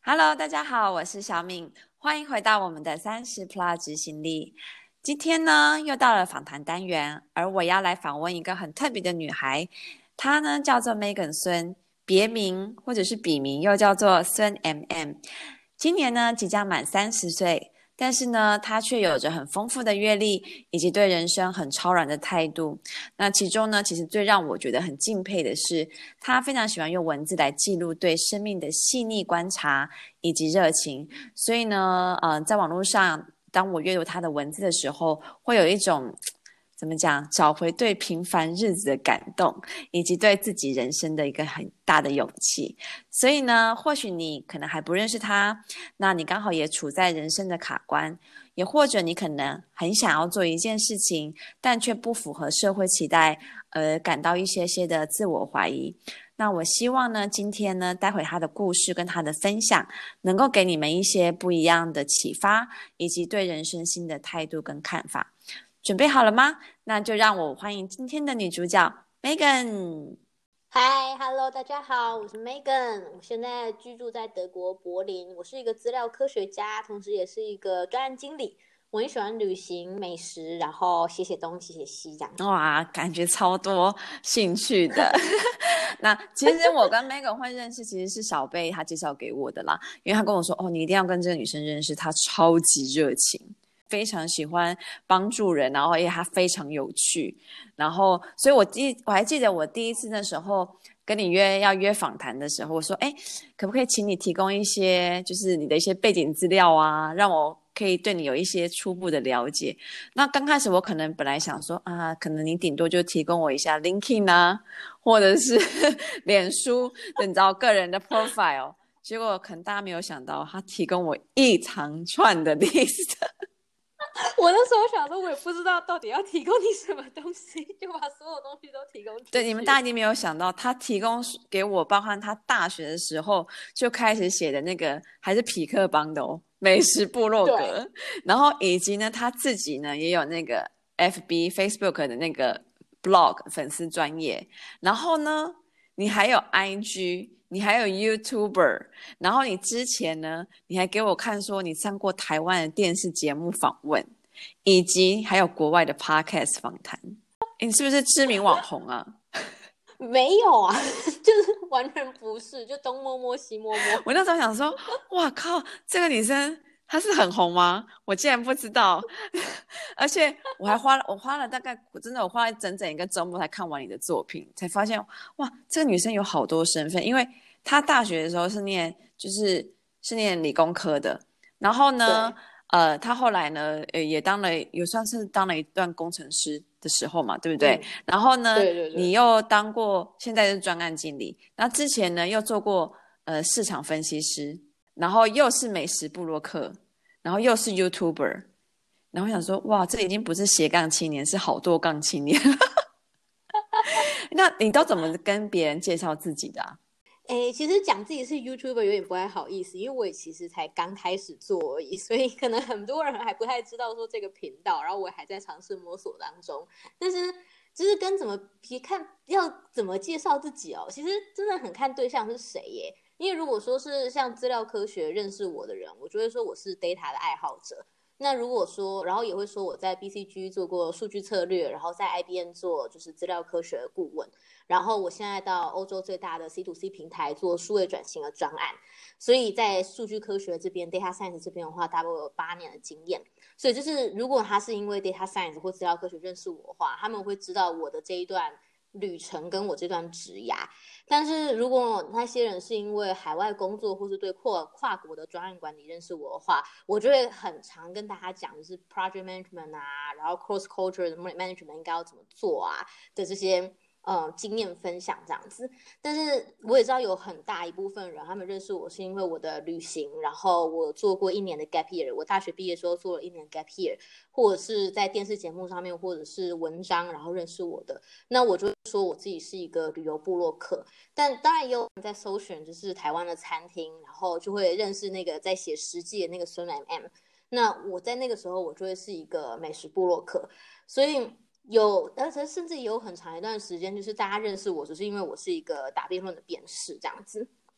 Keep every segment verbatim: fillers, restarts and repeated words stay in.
Hello，大家好，我是小敏，欢迎回到我们的三十 Plus 执行力。今天呢，又到了访谈单元，而我要来访问一个很特别的女孩，她呢叫做 Megan 孙，别名或者是笔名又叫做孙 M M。今年呢，即将满三十岁。但是呢，她却有着很丰富的阅历，以及对人生很超然的态度。那其中呢，其实最让我觉得很敬佩的是，她非常喜欢用文字来记录对生命的细腻观察以及热情。所以呢，呃，在网络上，当我阅读她的文字的时候，会有一种怎么讲，找回对平凡日子的感动，以及对自己人生的一个很大的勇气。所以呢，或许你可能还不认识他，那你刚好也处在人生的卡关，也或者你可能很想要做一件事情，但却不符合社会期待，而感到一些些的自我怀疑。那我希望呢，今天呢，待会他的故事跟他的分享，能够给你们一些不一样的启发，以及对人生新的态度跟看法。准备好了吗？那就让我欢迎今天的女主角 Megan。 嗨，Hello，大家好，我是 Megan，我现在居住在德国柏林，我是一个资料科学家，同时也是一个专案经理。我很喜欢旅行、美食，然后写写东、写写西这样。 哇，感觉超多兴趣的。那其实我跟 Megan 会认识，其实是小贝他介绍给我的啦，因为他跟我说，哦，你一定要跟这个女生认识，她超级热情，非常喜欢帮助人，然后而且她非常有趣，然后所以我记我还记得我第一次那时候跟你约要约访谈的时候，我说，哎，可不可以请你提供一些就是你的一些背景资料啊，让我可以对你有一些初步的了解。那刚开始我可能本来想说啊，可能你顶多就提供我一下 LinkedIn 啊，或者是脸书的你知道个人的 profile， 结果可能大家没有想到，他提供我一长串的 list。 我那时候想说，我也不知道到底要提供你什么东西，就把所有东西都提供出去。 对，你们大家一定没有想到，他提供给我，包含他大学的时候就开始写的那个，还是匹克邦的哦，美食部落格，然后以及呢，他自己呢也有那个 F B、Facebook 的那个 blog 粉丝专页，然后呢，你还有 I G，你还有 YouTuber，然后你之前呢，你还给我看说你上过台湾的电视节目访问，以及还有国外的 Podcast 访谈。你是不是知名网红啊？ 没有啊，就是完全不是，就东摸摸西摸摸。 我那时候想说，哇靠，这个女生她是很红吗？我竟然不知道，而且我还花了，我花了大概真的，我花了整整一个周末才看完你的作品，才发现哇，这个女生有好多身份，因为她大学的时候是念就是是念理工科的，然后呢，呃，她后来呢，呃，也当了，也算是当了一段工程师的时候嘛，对不对？ 嗯， 然后呢， 对对对， 你又当过，现在是专案经理，然后之前呢又做过呃市场分析师，然后又是美食部落客，然后又是 YouTuber，然后我想说，哇，这已经不是斜杠青年，是好多杠青年。那你都怎么跟别人介绍自己的啊？ 诶，其实讲自己是 YouTuber 有点不太好意思，因为我也其实才刚开始做而已，所以可能很多人还不太知道说这个频道，然后我还在尝试摸索当中。但是就是跟怎么看要怎么介绍自己哦，其实真的很看对象是谁耶。因为如果说是像资料科学认识我的人，我就会说我是 data 的爱好者。那如果说，然后也会说我在 B C G 做过数据策略，然后在 I B M 做就是资料科学的顾问。然后我现在到欧洲最大的 C to C 平台做数位转型的专案，所以在数据科学这边 data science 这边的话，大概有八年的经验。所以就是如果他是因为 data science 或资料科学认识我的话，他们会知道我的这一段旅程跟我这段职涯。但是如果那些人是因为海外工作或是对跨跨国的专案管理认识我的话，我就会很常跟大家讲，就是 project management 啊，然后 cross culture 的 management 应该要怎么做啊的这些呃经验分享这样子。但是我也知道有很大一部分人他们认识我是因为我的旅行，然后我做过一年的 gap year， 我大学毕业的时候做了一年 gap year， 或者是在电视节目上面或者是文章然后认识我的。那我就说我自己是一个旅游部落客，但当然也有人在搜寻就是台湾的餐厅，然后就会认识那个在写实际的那个孙 M M。 那我在那个时候我就会是一个美食部落客，所以有，而且甚至也有很长一段时间，就是大家认识我，只是因为我是一个打辩论的辩士这样子。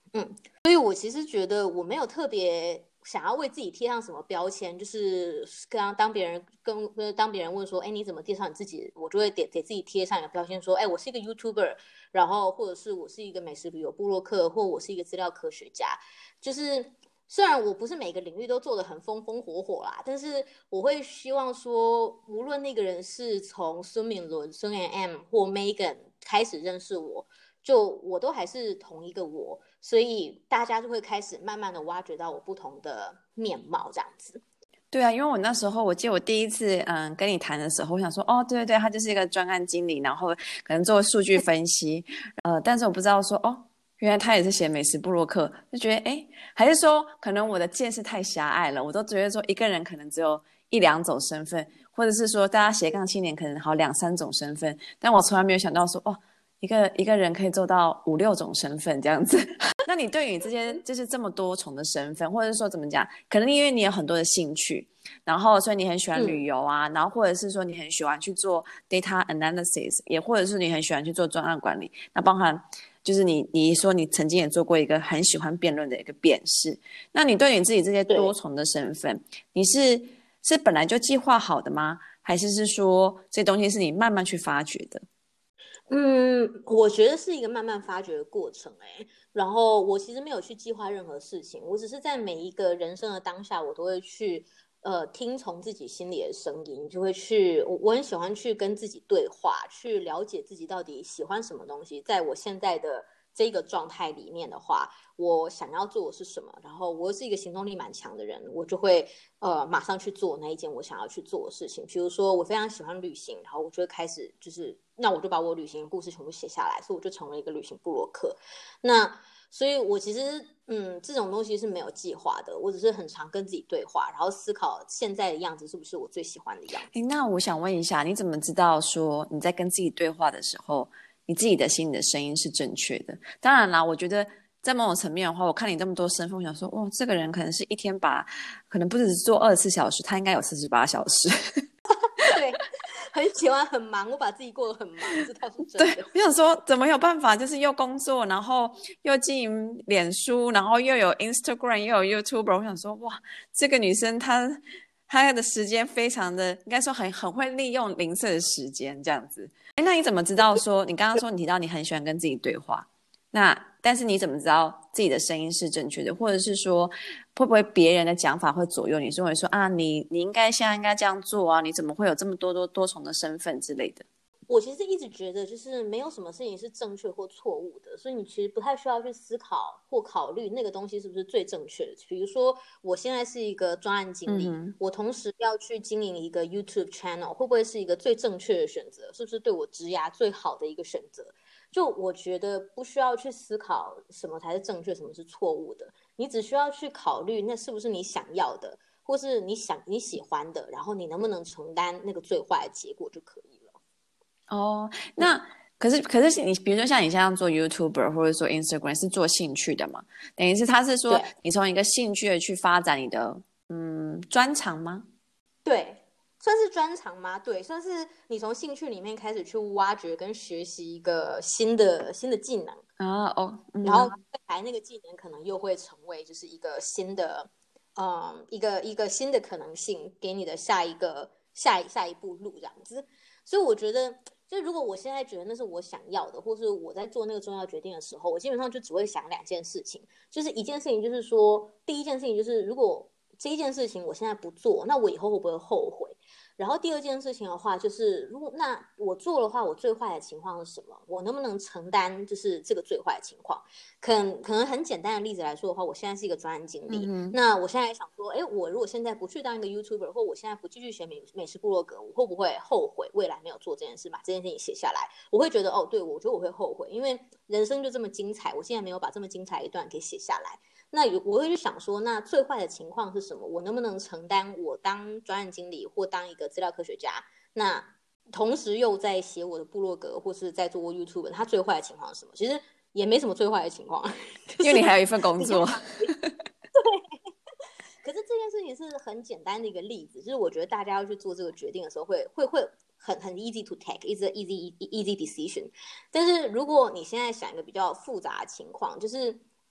嗯，所以我其实觉得我没有特别想要为自己贴上什么标签，就是刚当别人跟当别人问说，哎，你怎么介绍你自己？我就会给给自己贴上一个标签，说，哎，我是一个 YouTuber，然后或者是我是一个美食旅游部落客，或我是一个资料科学家。就是虽然我不是每个领域都做得很风风火火啦，但是我会希望说，无论那个人是从孙敏伦、孙 M 或 Megan 开始认识我，就我都还是同一个我，所以大家就会开始慢慢的挖掘到我不同的面貌，这样子。 对啊，因为我那时候我记得我第一次嗯跟你谈的时候，我想说哦，对对对，他就是一个专案经理，然后可能做数据分析，呃，但是我不知道说哦，原来他也是写美食部落客，就觉得哎，还是说可能我的见识太狭隘了，我都觉得说一个人可能只有一两种身份，或者是说大家斜杠青年可能好两三种身份，但我从来没有想到说哦，一个一个人可以做到五六种身份这样子。那你对于这些就是这么多重的身份，或者说怎么讲，可能因为你有很多的兴趣，然后所以你很喜欢旅游啊，嗯、然后或者是说你很喜欢去做 data analysis， 也或者是你很喜欢去做专案管理，那包含就是你你说你曾经也做过一个很喜欢辩论的一个辩士，那你对你自己这些多重的身份，你是是本来就计划好的吗？还是是说这东西是你慢慢去发掘的？ 嗯，我觉得是一个慢慢发掘的过程哎、欸。然后我其实没有去计划任何事情，我只是在每一个人生的当下，我都会去呃听从自己心里的声音，就会去我我很喜欢去跟自己对话，去了解自己到底喜欢什么东西。在我现在的这个状态里面的话，我想要做的是什么？然后我是一个行动力蛮强的人，我就会呃马上去做那一件我想要去做的事情。比如说我非常喜欢旅行，然后我就会开始就是那我就把我旅行的故事全部写下来，所以我就成为一个旅行部落客。那所以我其实嗯这种东西是没有计划的，我只是很常跟自己对话，然后思考现在的样子是不是我最喜欢的样子。 那我想问一下，你怎么知道说你在跟自己对话的时候，你自己的心里的声音是正确的？当然啦，我觉得在某种层面的话，我看你这么多身份，我想说，哦，这个人可能是一天把，可能不只是做二十四小时，他应该有四十八小时。 对，很喜欢很忙，我把自己过得很忙，这倒是真的。 对，我想说，怎么有办法，就是又工作，然后又经营脸书，然后又有 Instagram，又有 YouTuber。我想说，哇，这个女生她她的时间非常的，应该说很很会利用零碎的时间这样子。哎，那你怎么知道说，你刚刚说你提到你很喜欢跟自己对话，那但是你怎么知道自己的声音是正确的，或者是说会不会别人的讲法会左右你，说会说啊，你你应该现在应该这样做啊，你怎么会有这么多多多重的身份之类的？ 我其实一直觉得，就是没有什么事情是正确或错误的，所以你其实不太需要去思考或考虑那个东西是不是最正确的。比如说，我现在是一个专案经理，嗯、我同时要去经营一个 YouTube channel， 会不会是一个最正确的选择？是不是对我职涯最好的一个选择？就我觉得不需要去思考什么才是正确，什么是错误的，你只需要去考虑那是不是你想要的，或是你想你喜欢的，然后你能不能承担那个最坏的结果就可以了。 哦，那、嗯、可是可是你比如说像你现在做 YouTuber 或者说 Instagram 是做兴趣的嘛？等于是他是说你从一个兴趣的去发展你的嗯专长吗？ 对，算是专长吗？对，算是你从兴趣里面开始去挖掘跟学习一个新的新的技能啊哦、嗯， 然后未来那个技能可能又会成为就是一个新的嗯一个一个新的可能性，给你的下一个下下一步路这样子。所以我觉得，就如果我现在觉得那是我想要的，或是我在做那个重要决定的时候，我基本上就只会想两件事情，就是一件事情就是说，第一件事情就是如果这一件事情我现在不做，那我以后会不会后悔？然后第二件事情的话，就是如果那我做的话，我最坏的情况是什么？我能不能承担就是这个最坏的情况？可能可能很简单的例子来说的话，我现在是一个专案经理，嗯、那我现在想说，哎，我如果现在不去当一个 YouTuber， 或我现在不继续学美美食部落格，我会不会后悔未来没有做这件事，把这件事情写下来？我会觉得，哦，对，我觉得我会后悔，因为人生就这么精彩，我竟然没有把这么精彩一段给写下来。那我会去想说，那最坏的情况是什么？我能不能承担我当专案经理或当一个资料科学家，那同时又在写我的部落格或是在做 YouTube， 它最坏的情况是什么？其实也没什么最坏的情况， 因为你还有一份工作。 对。可是这件事情是很简单的一个例子，就是我觉得大家要去做这个决定的时候会，会会会很很 easy to take，is an easy easy decision。但是如果你现在想一个比较复杂的情况，就是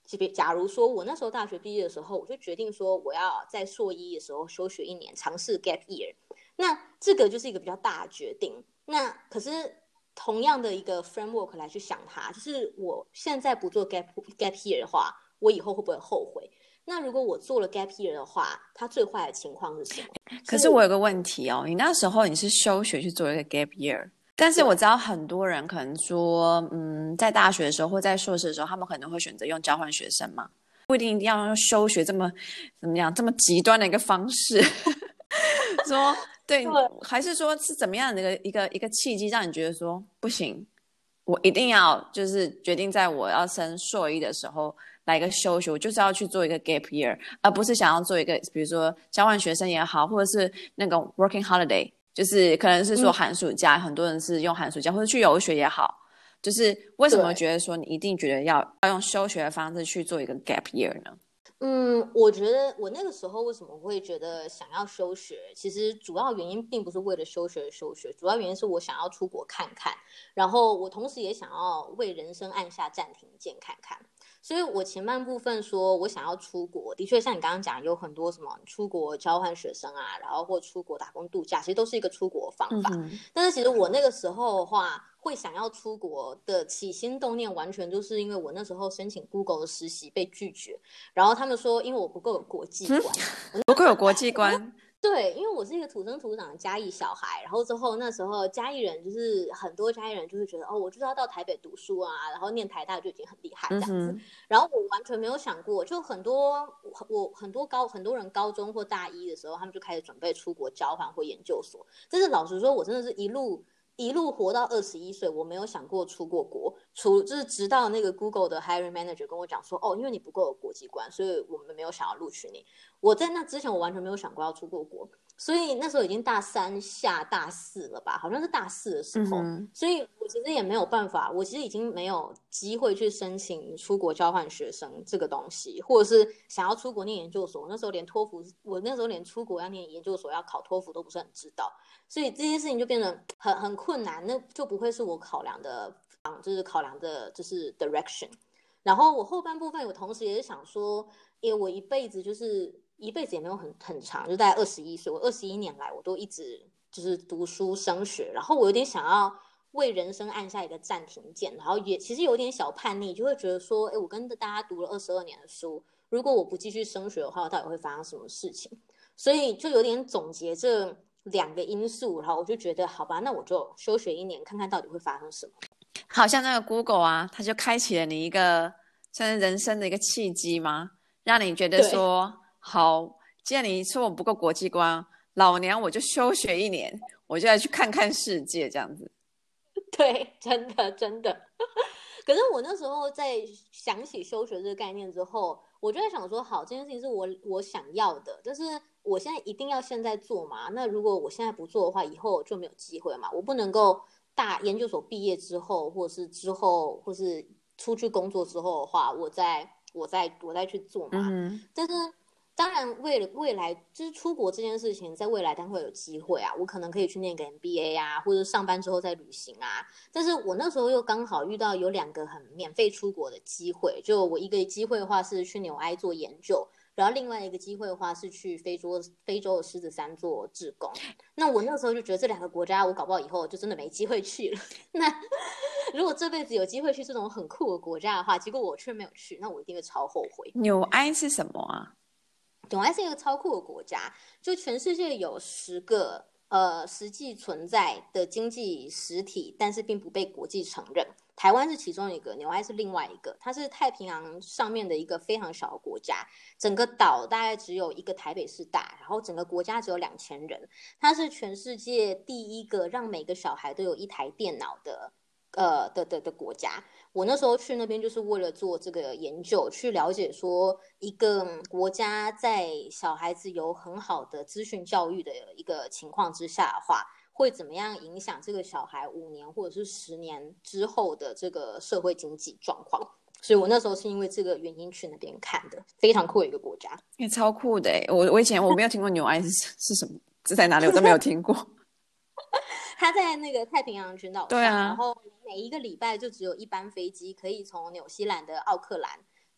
假如说我那时候大学毕业的时候，我就决定说我要在硕一的时候休学一年，尝试 gap year， 那这个就是一个比较大的决定。那可是同样的一个 framework 来去想它，就是我现在不做 gap gap year 的话，我以后会不会后悔？那如果我做了 gap year 的话，它最坏的情况是什么？ 可是我有个问题哦，你那时候你是休学去做一个 gap year， 但是我知道很多人可能说，嗯，在大学的时候或在硕士的时候，他们可能会选择用交换学生嘛，不一定一定要用休学这么怎么样这么极端的一个方式。说对，还是说是怎么样的一个一个一个契机让你觉得说不行，我一定要就是决定在我要升硕一的时候来一个休学，我就是要去做一个 gap year， 而不是想要做一个比如说交换学生也好，或者是那个 working holiday， 就是可能是说寒暑假、嗯、很多人是用寒暑假或者去游学也好，就是为什么觉得说你一定觉得要要用休学的方式去做一个 gap year 呢？ 嗯，我觉得我那个时候为什么会觉得想要休学，其实主要原因并不是为了休学而休学，主要原因是我想要出国看看，然后我同时也想要为人生按下暂停键看看。所以我前半部分说我想要出国，的确像你刚刚讲有很多什么出国交换学生啊，然后或出国打工度假，其实都是一个出国方法、嗯、但是其实我那个时候的话会想要出国的起心动念完全就是因为我那时候申请 Google 的实习被拒绝，然后他们说因为我不够有国际观、 嗯、不够有国际观对，因为我是一个土生土长的嘉义小孩，然后之后那时候嘉义人就是很多嘉义人就会觉得哦，我就是要到台北读书啊，然后念台大就已经很厉害这样子、嗯、然后我完全没有想过，就很多我很多高很多人高中或大一的时候他们就开始准备出国交换或研究所，但是老实说我真的是一路一路活到二十一岁，我没有想过出过国，除就是直到那个 Google 的 hiring manager 跟我讲说，哦，因为你不够有国际观，所以我们没有想要录取你。我在那之前我完全没有想过要出过国，所以那时候已经大三下大四了吧，好像是大四的时候、嗯、所以我其实也没有办法，我其实已经没有机会去申请出国交换学生这个东西，或者是想要出国念研究所，那时候连托福我那时候连出国要念研究所要考托福都不是很知道，所以这件事情就变得很很困难，那就不会是我考量的就是考量的就是 direction。 然后我后半部分我同时也是想说，因为我一辈子就是一辈子也没有很很长，就大概二十一岁，我二十一年来我都一直就是读书升学，然后我有点想要为人生按下一个暂停键，然后也其实有点小叛逆，就会觉得说，哎，我跟大家读了二十二年的书，如果我不继续升学的话，到底会发生什么事情？所以就有点总结这两个因素，然后我就觉得好吧，那我就休学一年看看到底会发生什么。 好像那个 Google 啊，它就开启了你一个算是人生的一个契机吗？让你觉得说好，既然你说我不够国际观，老娘我就休学一年，我就来去看看世界这样子。 对，真的真的。可是我那时候在想起休学这个概念之后，我就在想说，好，这件事情是我我想要的，但是我现在一定要现在做嘛？那如果我现在不做的话，以后就没有机会嘛？我不能够大研究所毕业之后，或者是之后，或是出去工作之后的话，我再我再我再去做嘛？嗯、但是。当然为了未来就是出国这件事情在未来当然会有机会啊，我可能可以去念个 M B A 啊，或者上班之后再旅行啊，但是我那时候又刚好遇到有两个很免费出国的机会，就我一个机会的话是去纽埃做研究，然后另外一个机会的话是去非洲非洲的狮子山做志工，那我那时候就觉得这两个国家我搞不好以后就真的没机会去了，那如果这辈子有机会去这种很酷的国家的话，结果我却没有去，那我一定会超后悔。 纽埃是什么啊？ 纽埃是一个超酷的国家，就全世界有十个呃实际存在的经济实体，但是并不被国际承认。台湾是其中一个，纽埃是另外一个。它是太平洋上面的一个非常小的国家，整个岛大概只有一个台北市大，然后整个国家只有两千人。它是全世界第一个让每个小孩都有一台电脑的。呃的的的国家，我那时候去那边就是为了做这个研究，去了解说一个国家在小孩子有很好的资讯教育的一个情况之下的话，会怎么样影响这个小孩五年或者是十年之后的这个社会经济状况。所以我那时候是因为这个原因去那边看的，非常酷的一个国家。 也超酷的耶，我我以前我没有听过纽埃是是什么，是在哪里我都没有听过。 它在那个太平洋群岛上， 对啊， 然后每一个礼拜就只有一班飞机可以从纽西兰的奥克兰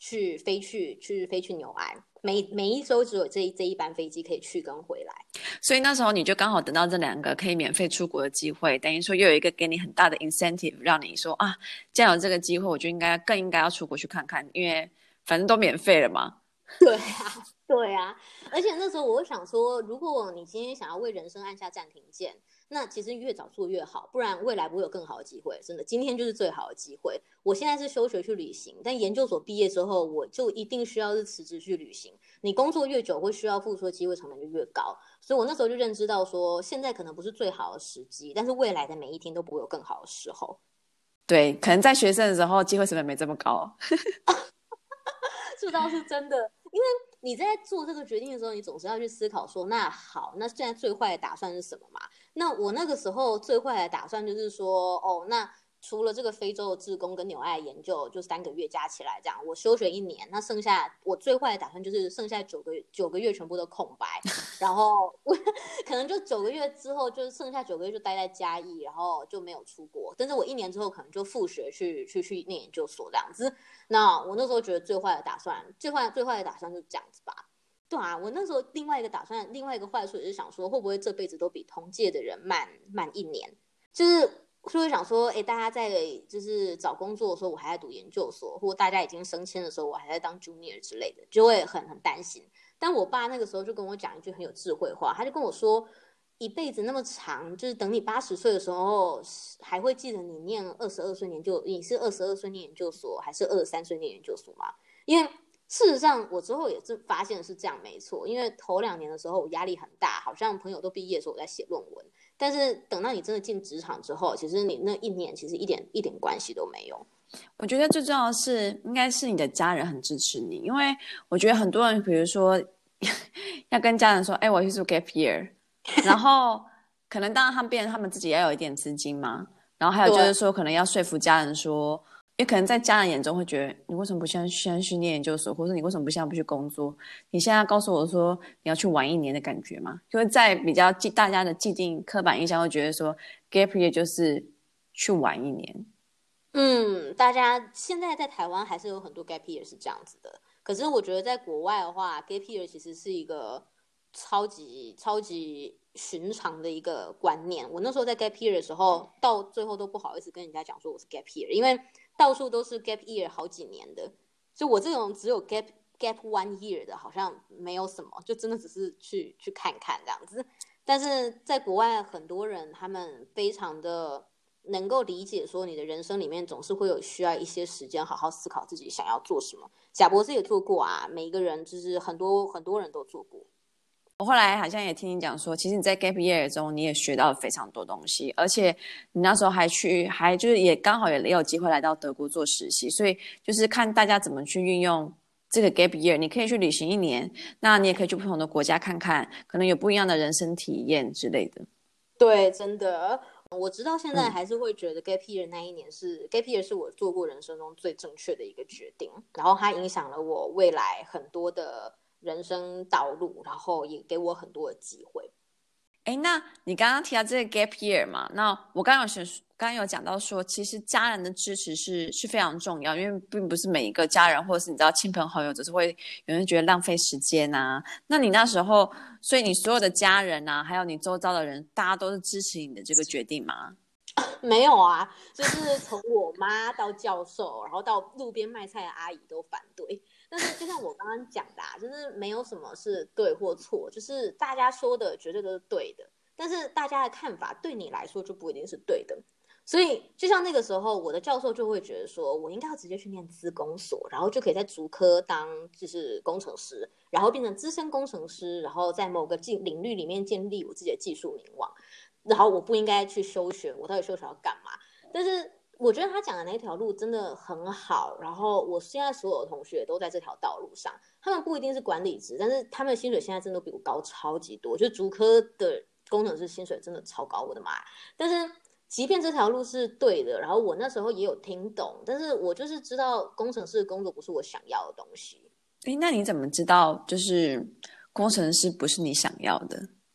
去飞去去飞去纽埃，每每一周只有这一这一班飞机可以去跟回来。 所以那时候你就刚好等到这两个可以免费出国的机会，等于说又有一个给你很大的 incentive， 让你说啊，既然有这个机会，我就应该更应该要出国去看看，因为反正都免费了嘛。 对啊，对啊，而且那时候我会想说，如果你今天想要为人生按下暂停键，那其实越早做越好，不然未来不会有更好的机会。真的，今天就是最好的机会。我现在是休学去旅行，但研究所毕业之后，我就一定需要是辞职去旅行。你工作越久，会需要付出的机会成本就越高。所以我那时候就认知到说，现在可能不是最好的时机，但是未来的每一天都不会有更好的时候。 对，可能在学生的时候，机会成本没这么高。 这倒是真的，因为你在做这个决定的时候，你总是要去思考说，那好，那现在最坏的打算是什么嘛？那我那个时候最坏的打算就是说，哦，那除了这个非洲的志工跟纽埃研究，就三个月加起来这样，我休学一年，那剩下我最坏的打算就是剩下九个九个月全部都空白，然后我可能就九个月之后，就是剩下九个月就待在嘉义，然后就没有出国，但是我一年之后可能就复学去去去念研究所这样子。那我那时候觉得最坏的打算，最坏最坏的打算就是这样子吧。对啊，我那时候另外一个打算，另外一个坏处也是想说，会不会这辈子都比同届的人慢慢一年？就是就会想说，哎，大家在就是找工作的时候，我还在读研究所，或大家已经升迁的时候，我还在当 junior 之类的，就会很很担心。但我爸那个时候就跟我讲一句很有智慧话，他就跟我说，一辈子那么长，就是等你八十岁的时候，还会记得你念二十二岁研究，你是二十二岁念研究所，还是二十三岁念研究所吗？因为事实上，我之后也是发现是这样，没错。因为头两年的时候，我压力很大，好像朋友都毕业的时候我在写论文。但是等到你真的进职场之后，其实你那一年其实一点一点关系都没有。 我觉得最重要的是，应该是你的家人很支持你，因为我觉得很多人，比如说要跟家人说，哎，我去做 gap year，然后可能当然他们变成他们自己也要有一点资金嘛，然后还有就是说，可能要说服家人说。因为可能在家人眼中会觉得你为什么不现在现在去念研究所，或者你为什么不现在不去工作？你现在告诉我说你要去玩一年的感觉吗？因为在比较大家的既定刻板印象会觉得说 gap year 就是去玩一年。 嗯，大家现在在台湾还是有很多 gap year 是这样子的，可是我觉得在国外的话 gap year 其实是一个超级超级寻常的一个观念。我那时候在 gap year 的时候，到最后都不好意思跟人家讲说我是 gap year， 因为到处都是 gap year 好几年的，就我这种只有 gap gap one year 的，好像没有什么，就真的只是去去看看这样子。但是在国外，很多人他们非常的能够理解说，你的人生里面总是会有需要一些时间好好思考自己想要做什么。贾博士也做过啊，每一个人就是很多很多人都做过。 我后来好像也听你讲说，其实你在 gap year 中你也学到了非常多东西，而且你那时候还去，还就是也刚好也有机会来到德国做实习，所以就是看大家怎么去运用这个 gap year， 你可以去旅行一年，那你也可以去不同的国家看看，可能有不一样的人生体验之类的。 对，真的，我直到现在还是会觉得 gap year 那一年是、嗯、gap year 是我做过人生中最正确的一个决定，然后它影响了我未来很多的人生道路，然后也给我很多的机会。 哎，那你刚刚提到这个 gap year 嘛？那我刚刚有刚刚有讲到说，其实家人的支持是是非常重要，因为并不是每一个家人或者是你知道亲朋好友，只是会有人觉得浪费时间啊。那你那时候，所以你所有的家人啊，还有你周遭的人，大家都是支持你的这个决定吗？ 没有啊，就是从我妈到教授，然后到路边卖菜的阿姨都反对。但是就像我刚刚讲的啊，就是没有什么是对或错，就是大家说的绝对都是对的，但是大家的看法对你来说就不一定是对的。所以就像那个时候，我的教授就会觉得说，我应该要直接去念资工所，然后就可以在竹科当就是工程师，然后变成资深工程师，然后在某个领域里面建立我自己的技术名望。然后我不应该去休学，我到底休学要干嘛？但是我觉得他讲的那条路真的很好，然后我现在所有的同学都在这条道路上，他们不一定是管理职，但是他们的薪水现在真的比我高超级多，就是竹科的工程师薪水真的超高，我的妈！但是即便这条路是对的，然后我那时候也有听懂，但是我就是知道工程师的工作不是我想要的东西。 诶，那你怎么知道就是工程师不是你想要的？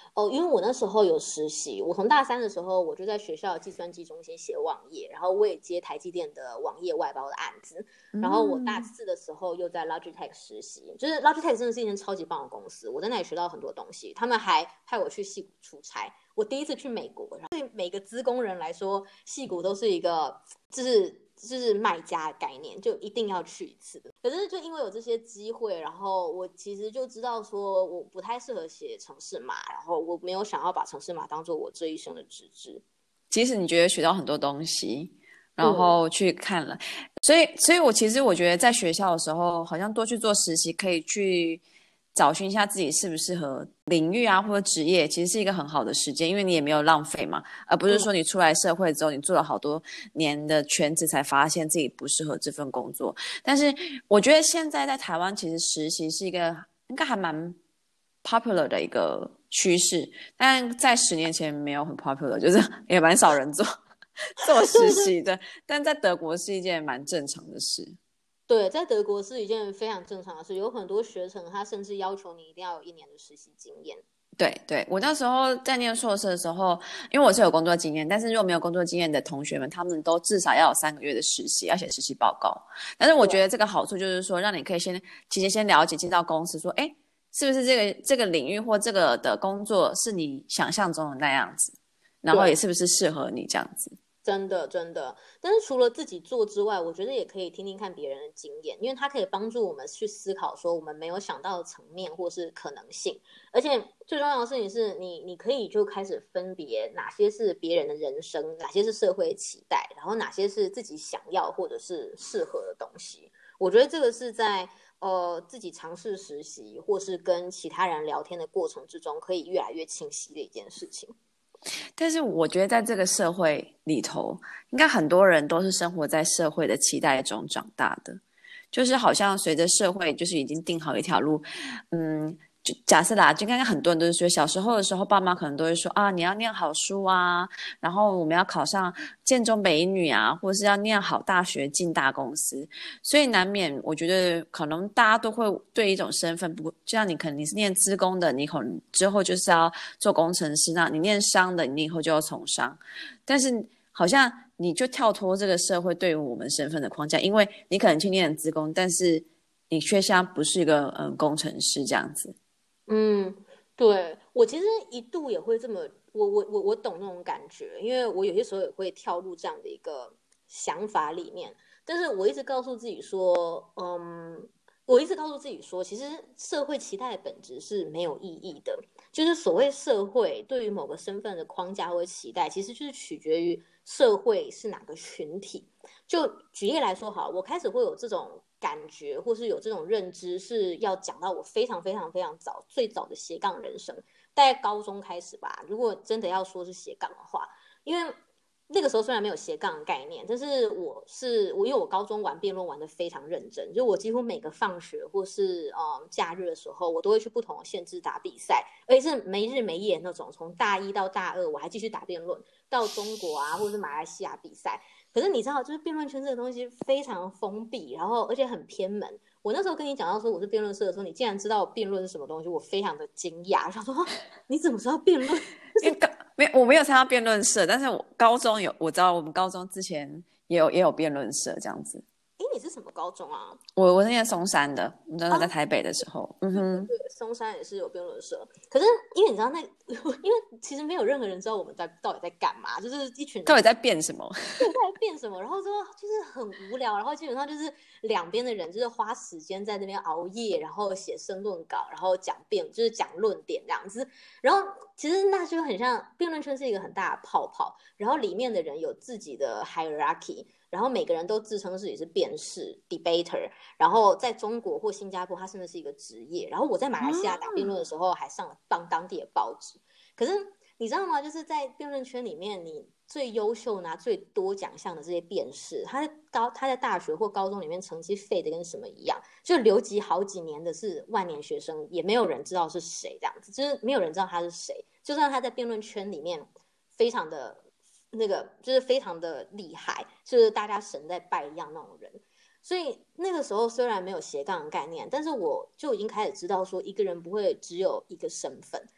哦，因为我那时候有实习，我从大三的时候我就在学校计算机中心写网页，然后我也接台积电的网页外包的案子。然后我大四的时候又在 Logitech 实习，就是 Logitech 真的是一间超级棒的公司，我在那里学到很多东西。他们还派我去矽谷出差，我第一次去美国，然后对每个资工人来说，矽谷都是一个就是就是卖家的概念，就一定要去一次的。可是就因为有这些机会，然后我其实就知道说我不太适合写程式码，然后我没有想要把程式码当做我这一生的职志。 即使你觉得学到很多东西，然后去看了，所以，所以我其实我觉得在学校的时候，好像多去做实习，可以去找寻一下自己适不适合领域啊，或者职业，其实是一个很好的时间，因为你也没有浪费嘛，而不是说你出来社会之后，你做了好多年的圈子，才发现自己不适合这份工作。但是我觉得现在在台湾，其实实习是一个应该还蛮 popular 的一个趋势，但在十年前没有很 popular， 就是也蛮少人做做实习的，但在德国是一件蛮正常的事。 对，在德国是一件非常正常的事，有很多学程他甚至要求你一定要有一年的实习经验。 对对，我那时候在念硕士的时候，因为我是有工作经验，但是如果没有工作经验的同学们，他们都至少要有三个月的实习，要写实习报告。但是我觉得这个好处就是说，让你可以先提前先了解进到公司，说，哎，是不是这个这个领域或这个的工作是你想象中的那样子，然后也是不是适合你这样子。 真的真的，但是除了自己做之外，我觉得也可以听听看别人的经验，因为它可以帮助我们去思考说我们没有想到的层面或是可能性。而且最重要的事情是你你可以就开始分别哪些是别人的人生，哪些是社会期待，然后哪些是自己想要或者是适合的东西。我觉得这个是在呃自己尝试实习或是跟其他人聊天的过程之中，可以越来越清晰的一件事情。 但是我觉得在这个社会里头，应该很多人都是生活在社会的期待中长大的，就是好像随着社会就是已经定好一条路，嗯，就假设啦，就刚刚很多人都是说，小时候的时候，爸妈可能都会说啊，你要念好书啊，然后我们要考上建中北一女啊，或者是要念好大学进大公司，所以难免我觉得可能大家都会对一种身份，不就像你可能你是念资工的，你可能之后就是要做工程师，那你念商的，你以后就要从商，但是好像你就跳脱这个社会对于我们身份的框架，因为你可能去念资工，但是你却像不是一个嗯、呃、工程师这样子。 嗯，对，我其实一度也会这么，我我我我懂那种感觉，因为我有些时候也会跳入这样的一个想法里面，但是我一直告诉自己说，嗯，我一直告诉自己说，其实社会期待的本质是没有意义的，就是所谓社会对于某个身份的框架或期待，其实就是取决于社会是哪个群体。就举例来说，好，我开始会有这种感觉，或是有这种认知，是要讲到我非常非常非常早最早的斜杠人生，大概高中开始吧。如果真的要说是斜杠的话，因为那个时候虽然没有斜杠的概念，但是我是我因为我高中玩辩论玩得非常认真，就我几乎每个放学或是呃假日的时候，我都会去不同的县市打比赛，而且是没日没夜那种，从大一到大二我还继续打辩论，到中国啊或者是马来西亚比赛。可是你知道，就是辩论圈这个东西非常封闭，然后而且很偏门。我那时候跟你讲到说我是辩论社的时候，你竟然知道辩论是什么东西，我非常的惊讶。我想说，你怎么知道辩论？ 因为高没我没有参加辩论社，但是我高中有我知道我们高中之前也有也有辩论社这样子。 哎，你是什么高中啊？ 我我是念松山的，那时候在台北的时候，啊、嗯哼， 对，松山也是有辩论社。可是因为你知道那，因为其实没有任何人知道我们在到底在干嘛，就是一群人到底在辩什么？ 对，在辩什么，然后说就是很无聊，然后基本上就是两边的人就是花时间在那边熬夜，然后写申论稿，然后讲辩，就是讲论点这样子。然后其实那就很像辩论圈是一个很大的泡泡，然后里面的人有自己的 hierarchy。然后每个人都自称自己是辩士 debater， 然后在中国或新加坡，它甚至是一个职业。然后我在马来西亚打辩论的时候，还上了当当地的报纸。可是你知道吗？就是在辩论圈里面，你最优秀拿最多奖项的这些辩士，他在高他在大学或高中里面成绩废的跟什么一样，就留级好几年的是万年学生，也没有人知道是谁，这样子，就是没有人知道他是谁。就算他在辩论圈里面非常的。那个就是非常的厉害，就是大家神在拜一样那种人。所以那个时候虽然没有斜杠的概念，但是我就已经开始知道说，一个人不会只有一个身份。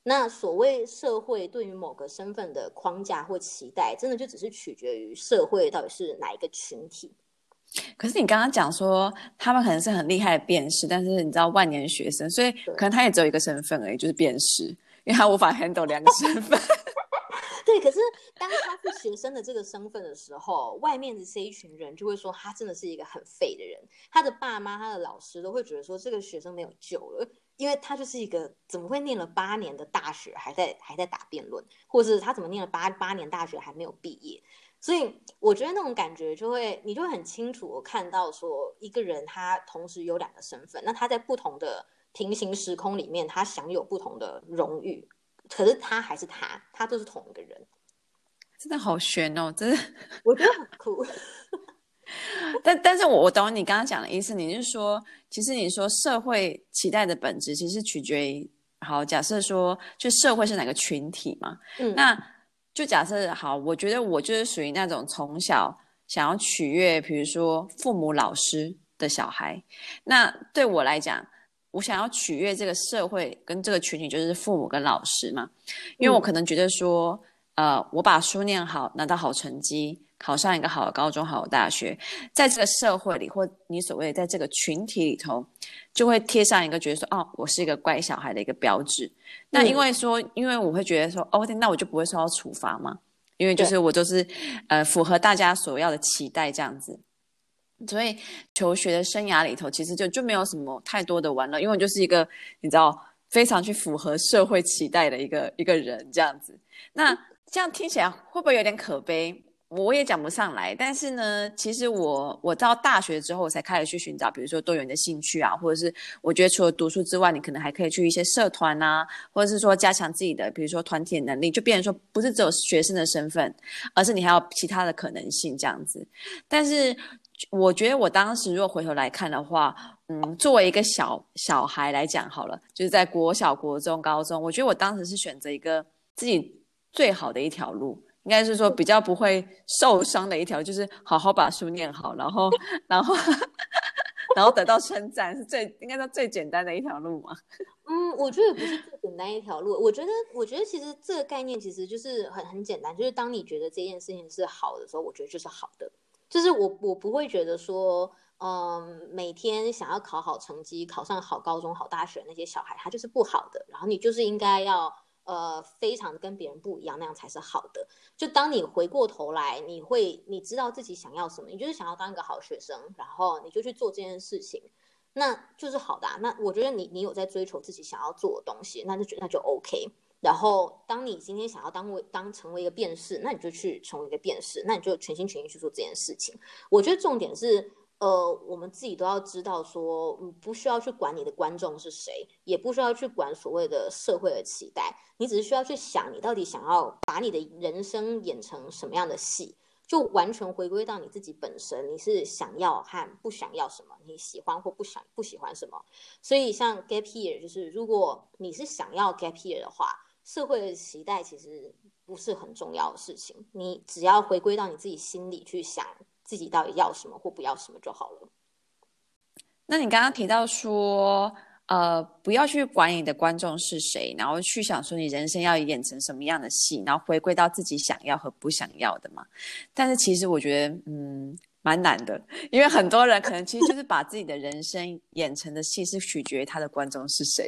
那所谓社会对于某个身份的框架或期待，真的就只是取决于社会到底是哪一个群体。 可是你刚刚讲说他们可能是很厉害的辨识，但是你知道万年学生，所以可能他也只有一个身份而已，就是辨识，因为他无法 handle 两个身份。 对，可是当他是学生的这个身份的时候，外面的这一群人就会说他真的是一个很废的人，他的爸妈他的老师都会觉得说这个学生没有救了，因为他就是一个怎么会念了八年的大学还在还在打辩论，或者是他怎么念了八八年大学还没有毕业。所以我觉得那种感觉就会，你就会很清楚看到说，一个人他同时有两个身份，那他在不同的平行时空里面，他享有不同的荣誉，可是他还是他，他都是同一个人。 真的好悬哦，真的， 我觉得很酷。 但但是我我懂你刚刚讲的意思，你是说，其实你说社会期待的本质，其实取决于，好，假设说，就社会是哪个群体嘛， 嗯， 那就假设好，我觉得我就是属于那种从小想要取悦，比如说父母、老师的小孩。那对我来讲，我想要取悦这个社会跟这个群体，就是父母跟老师嘛，因为我可能觉得说，呃，我把书念好，拿到好成绩，考上一个好的高中、好的大学，在这个社会里，或你所谓的在这个群体里头，就会贴上一个觉得说，哦，我是一个乖小孩的一个标志。那因为说，因为我会觉得说，哦，那我就不会受到处罚嘛，因为就是我都是呃符合大家所要的期待这样子。所以求学的生涯里头，其实就就没有什么太多的玩乐，因为我就是一个你知道非常去符合社会期待的一个一个人这样子。那这样听起来会不会有点可悲？我也讲不上来，但是呢，其实我我到大学之后，我才开始去寻找，比如说多元的兴趣啊，或者是我觉得除了读书之外，你可能还可以去一些社团啊，或者是说加强自己的，比如说团体的能力，就变成说不是只有学生的身份，而是你还有其他的可能性这样子。但是我觉得我当时如果回头来看的话，嗯，作为一个小小孩来讲好了，就是在国小、国中、高中，我觉得我当时是选择一个自己最好的一条路。应该是说比较不会受伤的一条，就是好好把书念好，然后然后然后得到称赞，是最应该说最简单的一条路嘛。 嗯，我觉得不是最简单一条路。我觉得，我觉得其实这个概念其实就是很很简单，就是当你觉得这件事情是好的时候，我觉得就是好的。就是我我不会觉得说，嗯，每天想要考好成绩、考上好高中、好大学那些小孩，他就是不好的。然后你就是应该要呃非常跟别人不一样，那样才是好的。就当你回过头来，你会你知道自己想要什么，你就是想要当一个好学生，然后你就去做这件事情。那就是好的啊。那我觉得你你有在追求自己想要做的东西，那就那就 OK。然后，当你今天想要当为当成为一个辩士，那你就去成为一个辩士，那你就全心全意去做这件事情。我觉得重点是，呃，我们自己都要知道说，你不需要去管你的观众是谁，也不需要去管所谓的社会的期待，你只是需要去想，你到底想要把你的人生演成什么样的戏。就完全回归到你自己本身，你是想要和不想要什么，你喜欢或不想不喜欢什么。所以像 gap year， 就是如果你是想要 gap year 的话，社会的期待其实不是很重要的事情，你只要回归到你自己心里去想自己到底要什么或不要什么就好了。 那你刚刚提到说，呃，不要去管你的观众是谁，然后去想说你人生要演成什么样的戏，然后回归到自己想要和不想要的嘛。但是其实我觉得，嗯，蛮难的，因为很多人可能其实就是把自己的人生演成的戏是取决于他的观众是谁。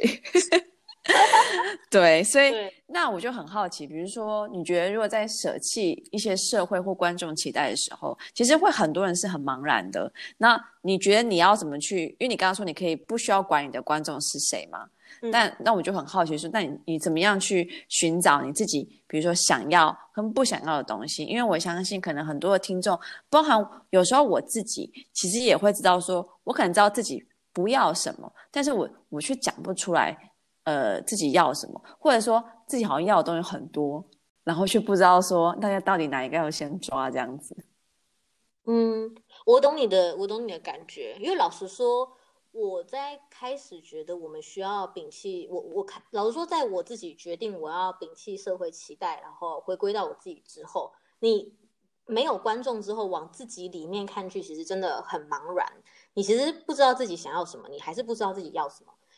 对，所以那我就很好奇，比如说，你觉得如果在舍弃一些社会或观众期待的时候，其实会很多人是很茫然的。那你觉得你要怎么去？因为你刚刚说你可以不需要管你的观众是谁嘛？嗯、但那我就很好奇说，那你你怎么样去寻找你自己，比如说想要跟不想要的东西？因为我相信，可能很多的听众，包含有时候我自己，其实也会知道说，我可能知道自己不要什么，但是我我却讲不出来。呃，自己要什么，或者说自己好像要的东西很多，然后却不知道说大家到底哪一个要先抓这样子。 嗯，我懂你的，我懂你的感觉，因为老实说，我在开始觉得我们需要摒弃我，我看老实说，在我自己决定我要摒弃社会期待，然后回归到我自己之后，你没有观众之后，往自己里面看去，其实真的很茫然。你其实不知道自己想要什么，你还是不知道自己要什么。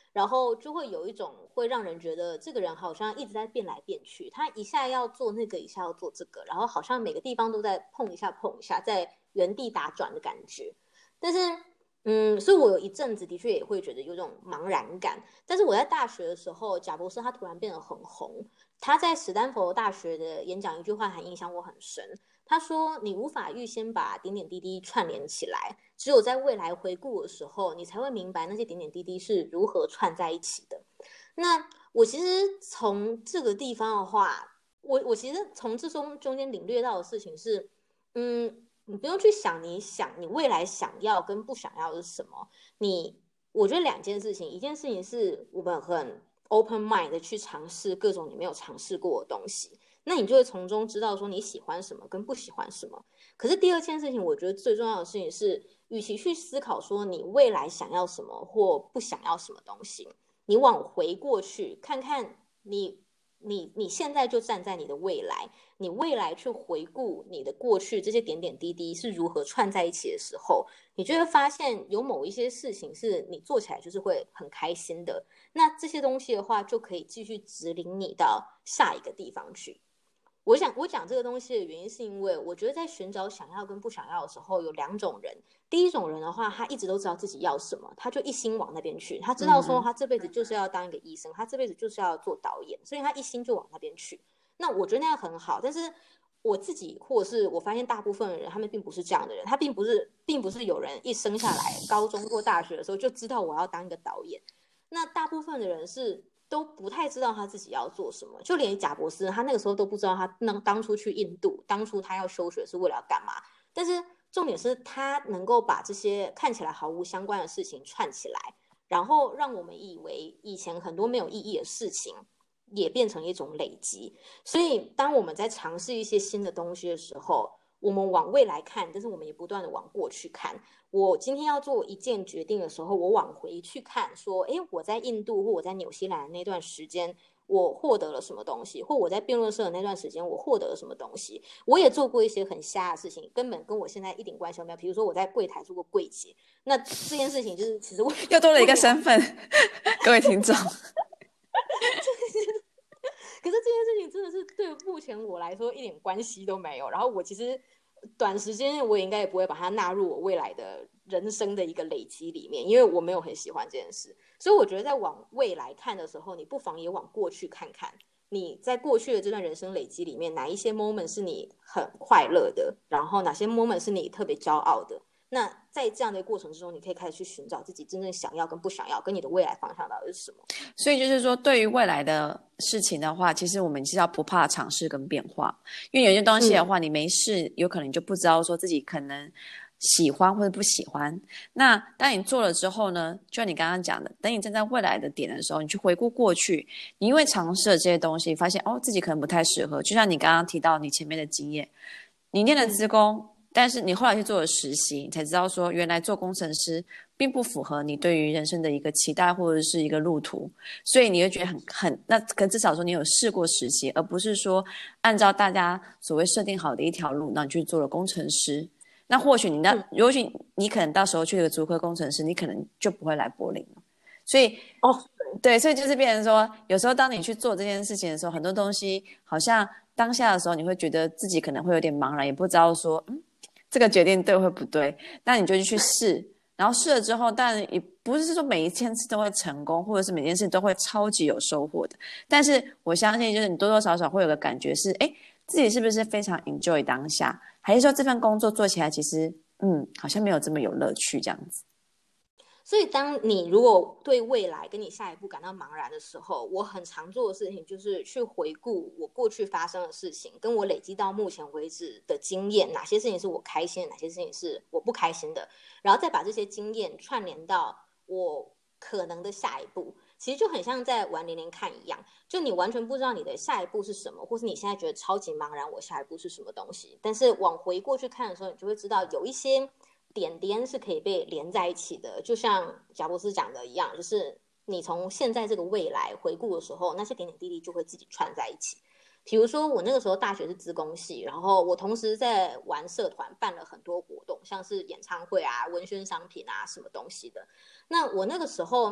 然后就会有一种会让人觉得这个人好像一直在变来变去，他一下要做那个，一下要做这个，然后好像每个地方都在碰一下碰一下，在原地打转的感觉。但是嗯，所以我有一阵子的确也会觉得有种茫然感。但是我在大学的时候，贾博士他突然变得很红，他在史丹佛大学的演讲一句话还影响我很深。他说：“你无法预先把点点滴滴串联起来，只有在未来回顾的时候，你才会明白那些点点滴滴是如何串在一起的。”那我其实从这个地方的话，我我其实从这中中间领略到的事情是，嗯，你不用去想你想你未来想要跟不想要的是什么。你我觉得两件事情，一件事情是我们很 open mind 的去尝试各种你没有尝试过的东西。那你就会从中知道说你喜欢什么跟不喜欢什么。可是第二件事情，我觉得最重要的事情是，与其去思考说你未来想要什么或不想要什么东西，你往回过去看看你你你现在就站在你的未来，你未来去回顾你的过去，这些点点滴滴是如何串在一起的时候，你就会发现有某一些事情是你做起来就是会很开心的。那这些东西的话，就可以继续指引你到下一个地方去。我想我讲这个东西的原因是因为我觉得在寻找想要跟不想要的时候有两种人。第一种人的话，他一直都知道自己要什么，他就一心往那边去，他知道说他这辈子就是要当一个医生，他这辈子就是要做导演，所以他一心就往那边去。那我觉得那样很好，但是我自己或者是我发现大部分的人他们并不是这样的人，他并不是并不是有人一生下来高中或大学的时候就知道我要当一个导演。那大部分的人是都不太知道他自己要做什么，就连贾博士他那个时候都不知道他当初去印度，当初他要休学是为了要干嘛。但是重点是他能够把这些看起来毫无相关的事情串起来，然后让我们以为以前很多没有意义的事情也变成一种累积。所以当我们在尝试一些新的东西的时候，我们往未来看，但是我们也不断的往过去看。我今天要做一件决定的时候，我往回去看说，诶，我在印度或我在纽西兰的那段时间我获得了什么东西，或我在辩论社的那段时间我获得了什么东西。我也做过一些很瞎的事情，根本跟我现在一点关系都没有。比如说我在柜台做过柜姐，那这件事情就是其实我又多了一个身份各位听众可是这件事情真的是对目前我来说一点关系都没有，然后我其实短时间我也应该也不会把它纳入我未来的人生的一个累积里面，因为我没有很喜欢这件事。所以我觉得在往未来看的时候，你不妨也往过去看看，你在过去的这段人生累积里面，哪一些 moment 是你很快乐的，然后哪些 moment 是你特别骄傲的。那在这样的过程之中，你可以开始去寻找自己真正想要跟不想要，跟你的未来方向到底是什么。 所以就是说，对于未来的事情的话，其实我们是要不怕尝试跟变化，因为有些东西的话，嗯、你没试，有可能你就不知道说自己可能喜欢或者不喜欢。那当你做了之后呢，就像你刚刚讲的，等你站在未来的点的时候，你去回顾过去，你因为尝试了这些东西，发现哦自己可能不太适合。就像你刚刚提到你前面的经验，你念了资工。嗯，但是你后来去做了实习，你才知道说原来做工程师并不符合你对于人生的一个期待或者是一个路途，所以你会觉得很很那可至少说你有试过实习，而不是说按照大家所谓设定好的一条路，那你去做了工程师。那或许你那或许你可能到时候去了个竹科工程师，你可能就不会来柏林了。所以哦，对，所以就是变成说，有时候当你去做这件事情的时候，很多东西好像当下的时候，你会觉得自己可能会有点茫然，也不知道说嗯。这个决定对或不对，那你就去试，然后试了之后，但也不是说每一件事都会成功，或者是每件事都会超级有收获的。但是我相信，就是你多多少少会有个感觉是，哎，自己是不是非常 enjoy 当下，还是说这份工作做起来其实，嗯，好像没有这么有乐趣这样子。 所以当你如果对未来跟你下一步感到茫然的时候，我很常做的事情就是去回顾我过去发生的事情，跟我累积到目前为止的经验，哪些事情是我开心的，哪些事情是我不开心的，然后再把这些经验串联到我可能的下一步。其实就很像在玩连连看一样，就你完全不知道你的下一步是什么，或是你现在觉得超级茫然我下一步是什么东西，但是往回过去看的时候，你就会知道有一些点点是可以被连在一起的。就像贾博士讲的一样，就是你从现在这个未来回顾的时候，那些点点滴滴就会自己串在一起。比如说我那个时候大学是资工系，然后我同时在玩社团，办了很多活动，像是演唱会啊、文宣商品啊什么东西的。那我那个时候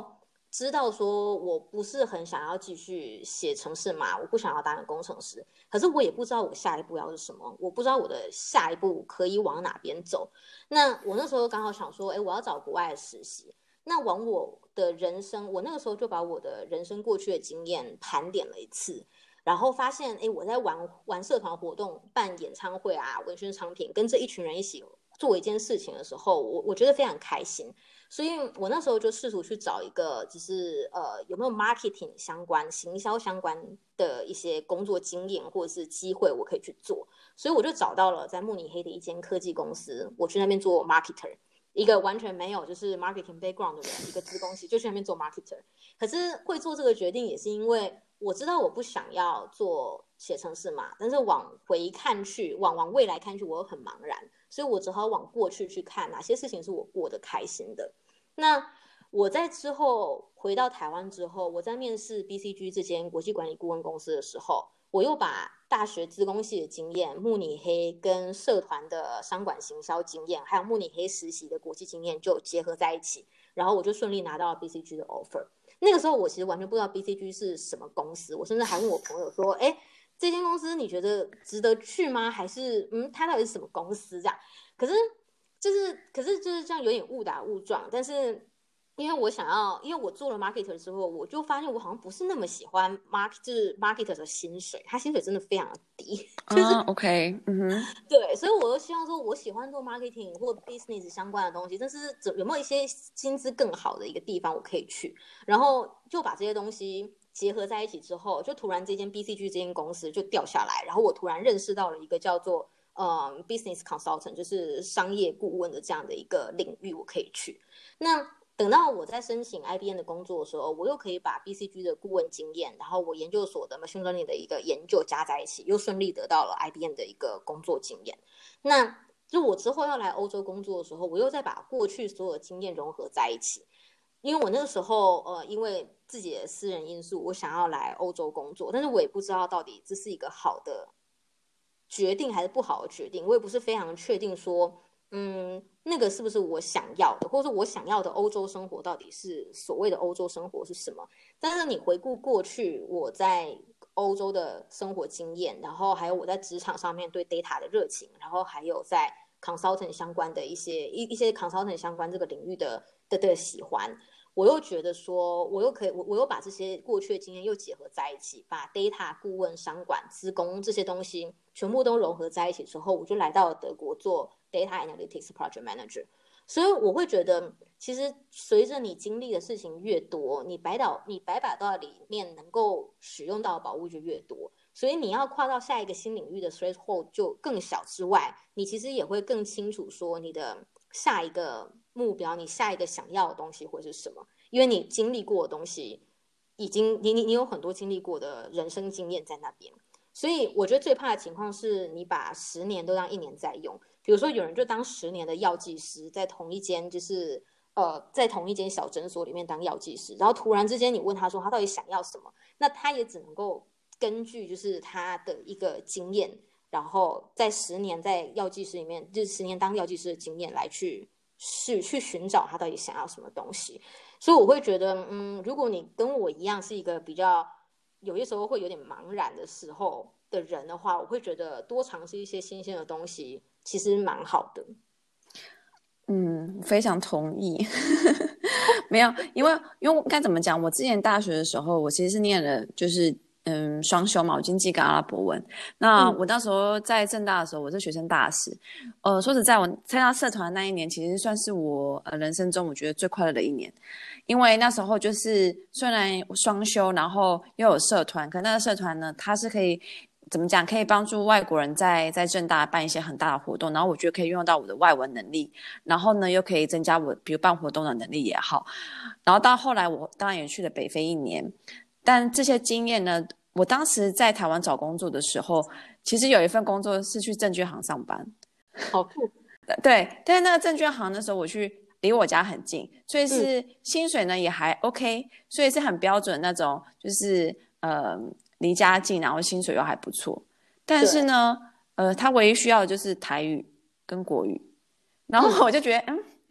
知道说我不是很想要继续写程式码，我不想要当个工程师，可是我也不知道我下一步要是什么，我不知道我的下一步可以往哪边走。那我那时候刚好想说，哎，我要找国外的实习。那往我的人生，我那个时候就把我的人生过去的经验盘点了一次，然后发现，哎，我在玩玩社团活动、办演唱会啊、文宣商品，跟这一群人一起做一件事情的时候，我我觉得非常开心。所以我那时候就试图去找一个，就是呃有没有 marketing 相关、行销相关的一些工作经验或者是机会，我可以去做。所以我就找到了在慕尼黑的一间科技公司，我去那边做 marketer。一个完全没有就是 marketing background 的人，一个资工系就去那边做 marketer。可是会做这个决定，也是因为我知道我不想要做写程式嘛，但是往回看去，往往未来看去，我又很茫然，所以我只好往过去去看哪些事情是我过得开心的。那我在之后回到台湾之后，我在面试 B C G 这间国际管理顾问公司的时候，我又把大学资工系的经验、慕尼黑跟社团的商管行销经验，还有慕尼黑实习的国际经验就结合在一起，然后我就顺利拿到了 B C G 的 offer。那个时候我其实完全不知道 B C G 是什么公司，我甚至还问我朋友说：“哎，这间公司你觉得值得去吗？还是嗯，它到底是什么公司？”这样，可是就是，可是就是这样有点误打误撞，但是。因为我想要，因为我做了 marketer 之后，我就发现我好像不是那么喜欢 market， 就是 marketer 的薪水，他薪水真的非常的低，就是、 啊、OK， 嗯哼， 对，所以我又希望说，我喜欢做 marketing 或 business 相关的东西，但是有没有一些薪资更好的一个地方我可以去，然后就把这些东西结合在一起之后，就突然这间 B C G 这间公司就掉下来，然后我突然认识到了一个叫做嗯 business consultant， 就是商业顾问的这样的一个领域，我可以去。那等到我在申请 I B M 的工作的时候，我又可以把 B C G 的顾问经验，然后我研究所的 machine learning 的一个研究加在一起，又顺利得到了 I B M 的一个工作经验。那就我之后要来欧洲工作的时候，我又再把过去所有的经验融合在一起。因为我那个时候呃，因为自己的私人因素，我想要来欧洲工作，但是我也不知道到底这是一个好的决定还是不好的决定，我也不是非常确定说。嗯，那个是不是我想要的，或者说我想要的欧洲生活到底是所谓的欧洲生活是什么？但是你回顾过去我在欧洲的生活经验，然后还有我在职场上面对 data 的热情，然后还有在 consultant 相关的一些一一些 consultant 相关这个领域的的的喜欢，我又觉得说，我又可以，我我又把这些过去的经验又结合在一起，把 data 顾问、商管、资工这些东西全部都融合在一起之后，我就来到了德国做 data analytics project manager。所以我会觉得，其实随着你经历的事情越多，你百岛你百把刀里面能够使用到的宝物就越多，所以你要跨到下一个新领域的 threshold 就更小之外，你其实也会更清楚说你的下一个目标，你下一个想要的东西会是什么，因为你经历过的东西，已经你你你有很多经历过的人生经验在那边。所以我觉得最怕的情况是你把十年都当一年在用，比如说有人就当十年的药剂师，在同一间就是呃在同一间小诊所里面当药剂师，然后突然之间你问他说他到底想要什么，那他也只能够根据就是他的一个经验，然后在十年在药剂师里面，就是十年当药剂师的经验来去是去寻找他到底想要什么东西。所以我会觉得，嗯，如果你跟我一样是一个比较有些时候会有点茫然的时候的人的话，我会觉得多尝试一些新鲜的东西其实蛮好的。 嗯，非常同意。没有，因为因为该怎么讲，我之前大学的时候，我其实是念了就是嗯双修嘛，我经济跟阿拉伯文。那我那时候在政大的时候，我是学生大使。呃，说实在，我参加社团的那一年，其实算是我呃人生中我觉得最快乐的一年。因为那时候就是虽然双修，然后又有社团，可那个社团呢，它是可以怎么讲，可以帮助外国人在在政大办一些很大的活动，然后我觉得可以用到我的外文能力，然后呢又可以增加我比如办活动的能力也好。然后到后来我当然也去了北非一年，但这些经验呢，我当时在台湾找工作的时候，其实有一份工作是去证券行上班。 好酷。 对，但是那个证券行的时候我去离我家很近，所以是薪水呢也还 OK， 所以是很标准那种，就是呃离家近，然后薪水又还不错。但是呢，呃，他唯一需要的就是台语跟国语，然后我就觉得，嗯，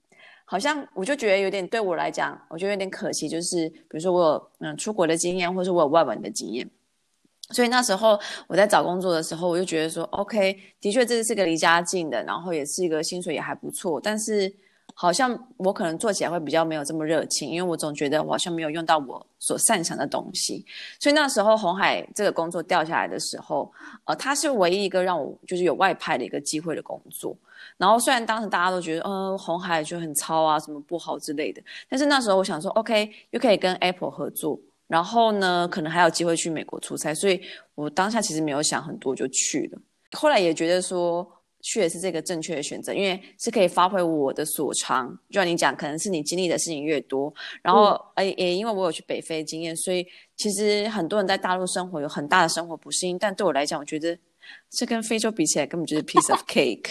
好像我就觉得有点对我来讲，我觉得有点可惜，就是比如说我有嗯出国的经验，或是我有外文的经验。所以那时候我在找工作的时候，我就觉得说 OK， 的确这是个离家近的，然后也是一个薪水也还不错，但是好像我可能做起来会比较没有这么热情，因为我总觉得我好像没有用到我所擅长的东西。所以那时候鸿海这个工作掉下来的时候，呃，它是唯一一个让我就是有外派的一个机会的工作。然后虽然当时大家都觉得，呃，鸿海就很糙啊，什么不好之类的，但是那时候我想说 OK， 又可以跟 Apple 合作，然后呢可能还有机会去美国出差，所以我当下其实没有想很多就去了。后来也觉得说去也是这个正确的选择，因为是可以发挥我的所长，就像你讲，可能是你经历的事情越多，然后、嗯、也因为我有去北非经验，所以其实很多人在大陆生活有很大的生活不适应，但对我来讲我觉得这跟非洲比起来根本就是 piece of cake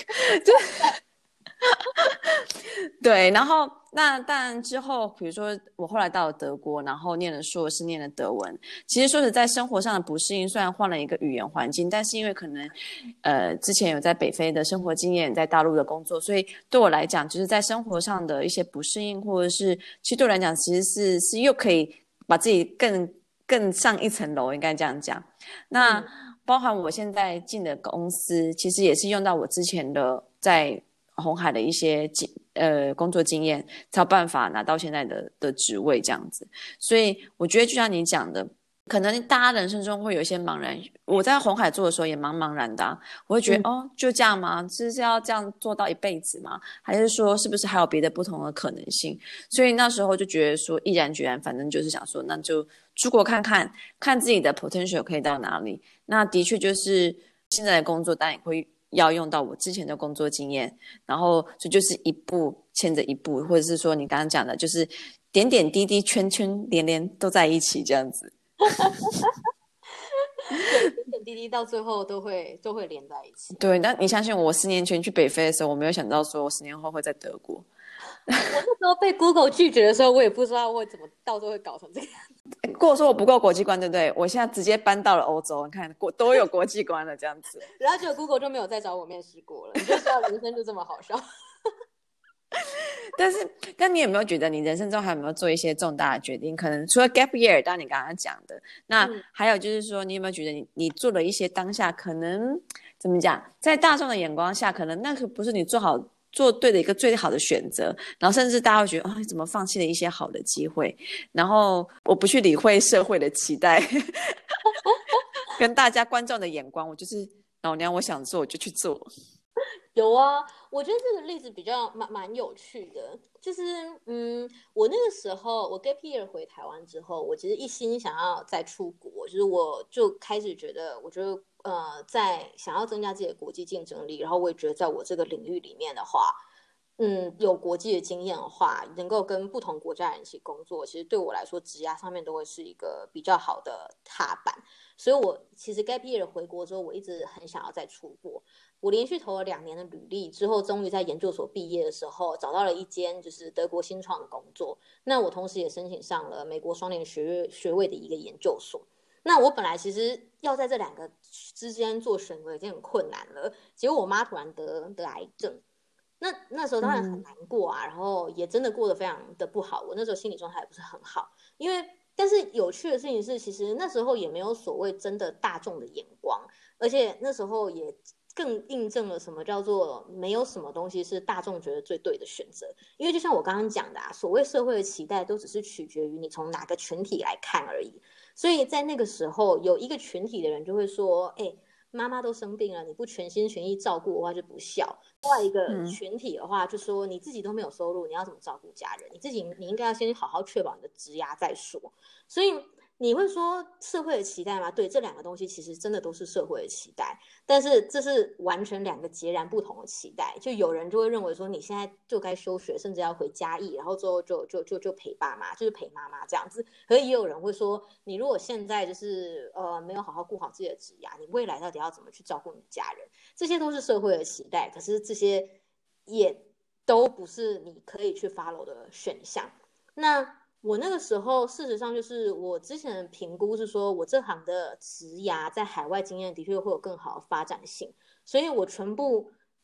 对，然后那当然之后，比如说我后来到了德国，然后念了硕士，念了德文。其实说实在，生活上的不适应，虽然换了一个语言环境，但是因为可能，呃，之前有在北非的生活经验，在大陆的工作，所以对我来讲，就是在生活上的一些不适应，或者是其实对我来讲，其实是是又可以把自己更更上一层楼，应该这样讲。那、嗯、包含我现在进的公司，其实也是用到我之前的在鸿海的一些呃工作经验，才有办法拿到现在的的职位这样子。所以我觉得就像你讲的，可能大家人生中会有一些茫然。我在鸿海做的时候也蛮茫然的、啊，我会觉得、嗯、哦，就这样吗？是是要这样做到一辈子吗？还是说是不是还有别的不同的可能性？所以那时候就觉得说毅然决然，反正就是想说，那就出国看看，看自己的 potential 可以到哪里。那的确就是现在的工作当然也会要用到我之前的工作经验，然后这就是一步牵着一步，或者是说你刚刚讲的，就是点点滴滴、圈圈连连都在一起这样子。 对，点点滴滴到最后都会都会连在一起。 对，那你相信我，十年前去北非的时候，我没有想到说我十年后会在德国。 我那时候被 Google 拒绝的时候，我也不知道会怎么到时候会搞成这个样子。 跟我说我不够国际观，对不对？我现在直接搬到了欧洲，你看国都有国际观了，这样子。 然后结果 Google 就没有再找我面试过了，你就知道人生就这么好笑。 但是，但你有没有觉得你人生中还有没有做一些重大的决定？可能除了 gap year，当你刚刚讲的，那还有就是说，你有没有觉得你你做了一些当下可能怎么讲，在大众的眼光下，可能那个不是你做好做对的一个最好的选择，然后甚至大家会觉得，哦，你怎么放弃了一些好的机会？然后我不去理会社会的期待，跟大家观众的眼光，我就是老娘我想做我就去做。 有啊，我觉得这个例子比较蛮蛮有趣的，就是嗯，我那个时候我 gap year 回台湾之后，我其实一心想要再出国，就是我就开始觉得，我觉得呃，在想要增加自己的国际竞争力，然后我也觉得在我这个领域里面的话，嗯，有国际的经验的话，能够跟不同国家人一起工作，其实对我来说，职涯上面都会是一个比较好的踏板。所以我其实 gap year 回国之后，我一直很想要再出国。我连续投了两年的履历之后，终于在研究所毕业的时候找到了一间就是德国新创的工作。那我同时也申请上了美国双联学学位的一个研究所。那我本来其实要在这两个之间做选择已经很困难了，结果我妈突然得得癌症，那那时候当然很难过啊，嗯、然后也真的过得非常的不好。我那时候心理状态也不是很好，因为但是有趣的事情是，其实那时候也没有所谓真的大众的眼光，而且那时候也更印证了什么叫做没有什么东西是大众觉得最对的选择。因为就像我刚刚讲的啊，所谓社会的期待都只是取决于你从哪个群体来看而已。所以在那个时候，有一个群体的人就会说，哎、欸，妈妈都生病了，你不全心全意照顾的话就不孝。另外一个群体的话就说，你自己都没有收入，你要怎么照顾家人？你自己你应该要先好好确保你的职涯再说。所以你会说社会的期待吗？对，这两个东西其实真的都是社会的期待，但是这是完全两个截然不同的期待。就有人就会认为说，你现在就该休学，甚至要回嘉义，然后之后就就就就陪爸妈，就是陪妈妈这样子。可是也有人会说，你如果现在就是呃没有好好顾好自己的职涯，你未来到底要怎么去照顾你的家人？这些都是社会的期待，可是这些也都不是你可以去 follow 的选项。那我那个时候事实上就是我之前的评估是说，我这行的职涯在海外经验的确会有更好的发展性，所以我全部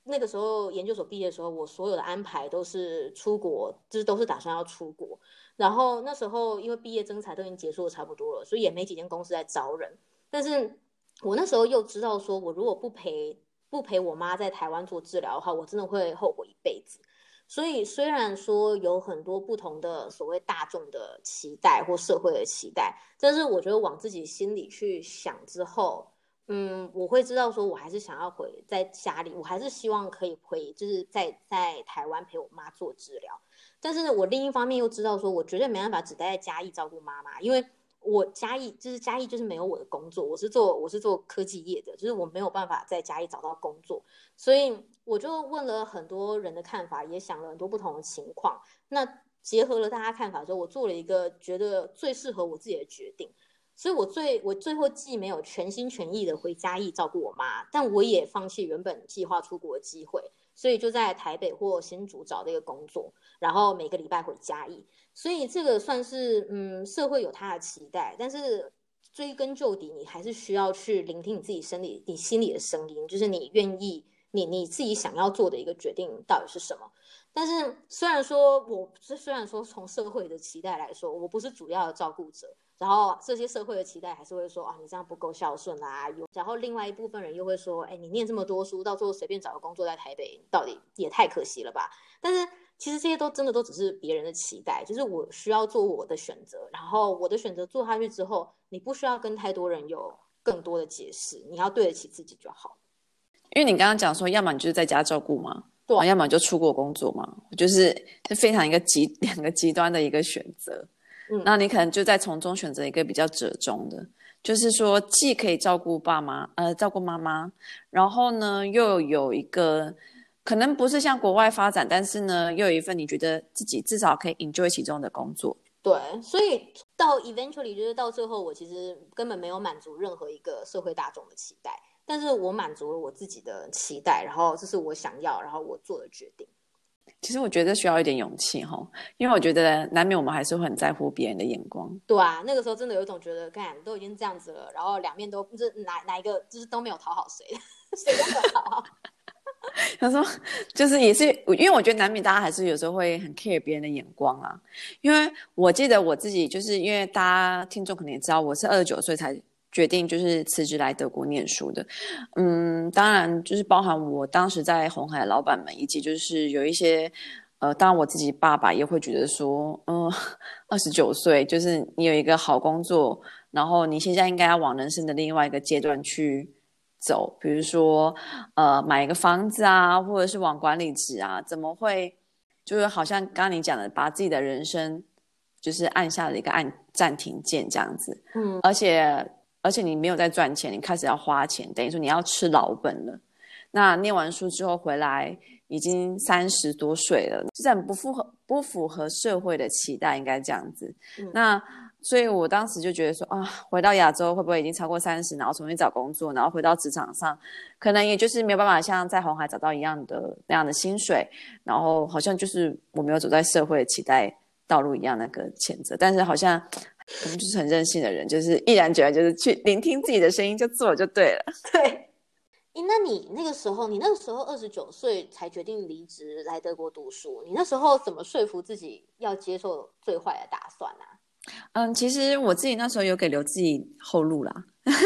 那个时候研究所毕业的时候，我所有的安排都是出国，就是都是打算要出国。然后那时候因为毕业征才都已经结束的差不多了，所以也没几间公司在招人。但是我那时候又知道说，我如果不陪不陪我妈在台湾做治疗的话，我真的会后悔一辈子。所以虽然说有很多不同的所谓大众的期待或社会的期待，但是我觉得往自己心里去想之后，嗯，我会知道说我还是想要回在家里，我还是希望可以回，就是在在台湾陪我妈做治疗。但是呢，我另一方面又知道说，我绝对没办法只待在嘉义照顾妈妈，因为我嘉义就是嘉义就是没有我的工作，我是做我是做科技业的，就是我没有办法在嘉义找到工作，所以我就问了很多人的看法，也想了很多不同的情况，那结合了大家看法之后，我做了一个觉得最适合我自己的决定。所以我最我最后既没有全心全意的回嘉义照顾我妈，但我也放弃原本计划出国的机会，所以就在台北或新竹找了一个工作，然后每个礼拜回嘉义。所以这个算是嗯，社会有它的期待，但是追根究底，你还是需要去聆听你自己生理、你心里的声音，就是你愿意、你你自己想要做的一个决定到底是什么。但是虽然说我虽然说从社会的期待来说，我不是主要的照顾者，然后这些社会的期待还是会说啊，你这样不够孝顺啊。然后另外一部分人又会说，哎，你念这么多书，到最后随便找个工作在台北，到底也太可惜了吧？但是其实这些都真的都只是别人的期待，就是我需要做我的选择，然后我的选择做下去之后，你不需要跟太多人有更多的解释，你要对得起自己就好。 因为你刚刚讲说，要么你就是在家照顾嘛， 对、啊， 要么就出国工作嘛，就是是非常一个极两个极端的一个选择。嗯，那你可能就在从中选择一个比较折中的，就是说既可以照顾爸妈，呃，照顾妈妈，然后呢又有一个可能不是像国外发展，但是呢又有一份你觉得自己至少可以 enjoy 其中的工作。 对，所以到 eventually 就是到最后，我其实根本没有满足任何一个社会大众的期待，但是我满足了我自己的期待，然后这是我想要，然后我做的决定。 其实我觉得需要一点勇气齁，因为我觉得难免我们还是会很在乎别人的眼光。 对啊，那个时候真的有一种觉得，干都已经这样子了，然后两面都就是哪哪一个就是都没有讨好谁，谁都没有讨好。 他说，就是也是因为我觉得难免大家还是有时候会很 care 别人的眼光啊。因为我记得我自己就是因为大家听众可能也知道，我是二十九岁才决定就是辞职来德国念书的。嗯，当然就是包含我当时在鸿海的老板们，以及就是有一些呃，当然我自己爸爸也会觉得说，嗯、呃，二十九岁就是你有一个好工作，然后你现在应该要往人生的另外一个阶段去走，比如说呃买一个房子啊，或者是往管理职啊，怎么会就是好像刚刚你讲的，把自己的人生就是按下了一个按暂停键这样子。嗯，而且而且你没有在赚钱，你开始要花钱，等于说你要吃老本了。那念完书之后回来已经三十多岁了，就是很不符合不符合社会的期待，应该这样子。嗯，那所以我当时就觉得说啊，回到亚洲会不会已经超过三十，然后重新找工作，然后回到职场上，可能也就是没有办法像在鸿海找到一样的那样的薪水，然后好像就是我没有走在社会的期待道路一样那个谴责，但是好像我们就是很任性的人，就是毅然决然就是去聆听自己的声音就做就对了。 对。那你那个时候，你那个时候二十九岁才决定离职来德国读书，你那时候怎么说服自己要接受最坏的打算啊？ 嗯，其实我自己那时候有给留自己后路啦，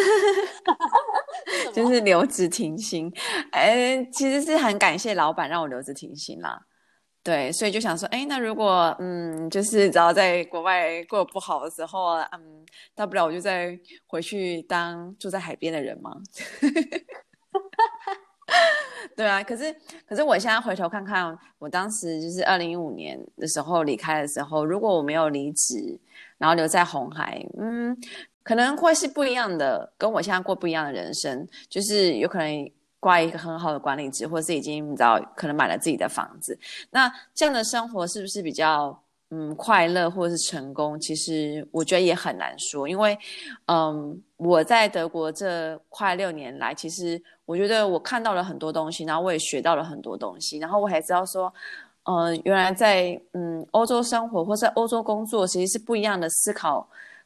就是留职停薪。哎，其实是很感谢老板让我留职停薪啦。对，所以就想说，哎，那如果嗯，就是只要在国外过得不好的时候，嗯，大不了我就再回去当住在海边的人嘛。对啊，可是可是我现在回头看看，我当时就是二零一五年的时候离开的时候，如果我没有离职，然后留在鸿海，嗯，可能会是不一样的，跟我现在过不一样的人生，就是有可能挂一个很好的管理职，或是已经你知道可能买了自己的房子。那这样的生活是不是比较嗯快乐或是成功？其实我觉得也很难说，因为嗯我在德国这快六年来，其实我觉得我看到了很多东西，然后我也学到了很多东西，然后我还知道说呃原来在嗯欧洲生活或在欧洲工作其实是不一样的思考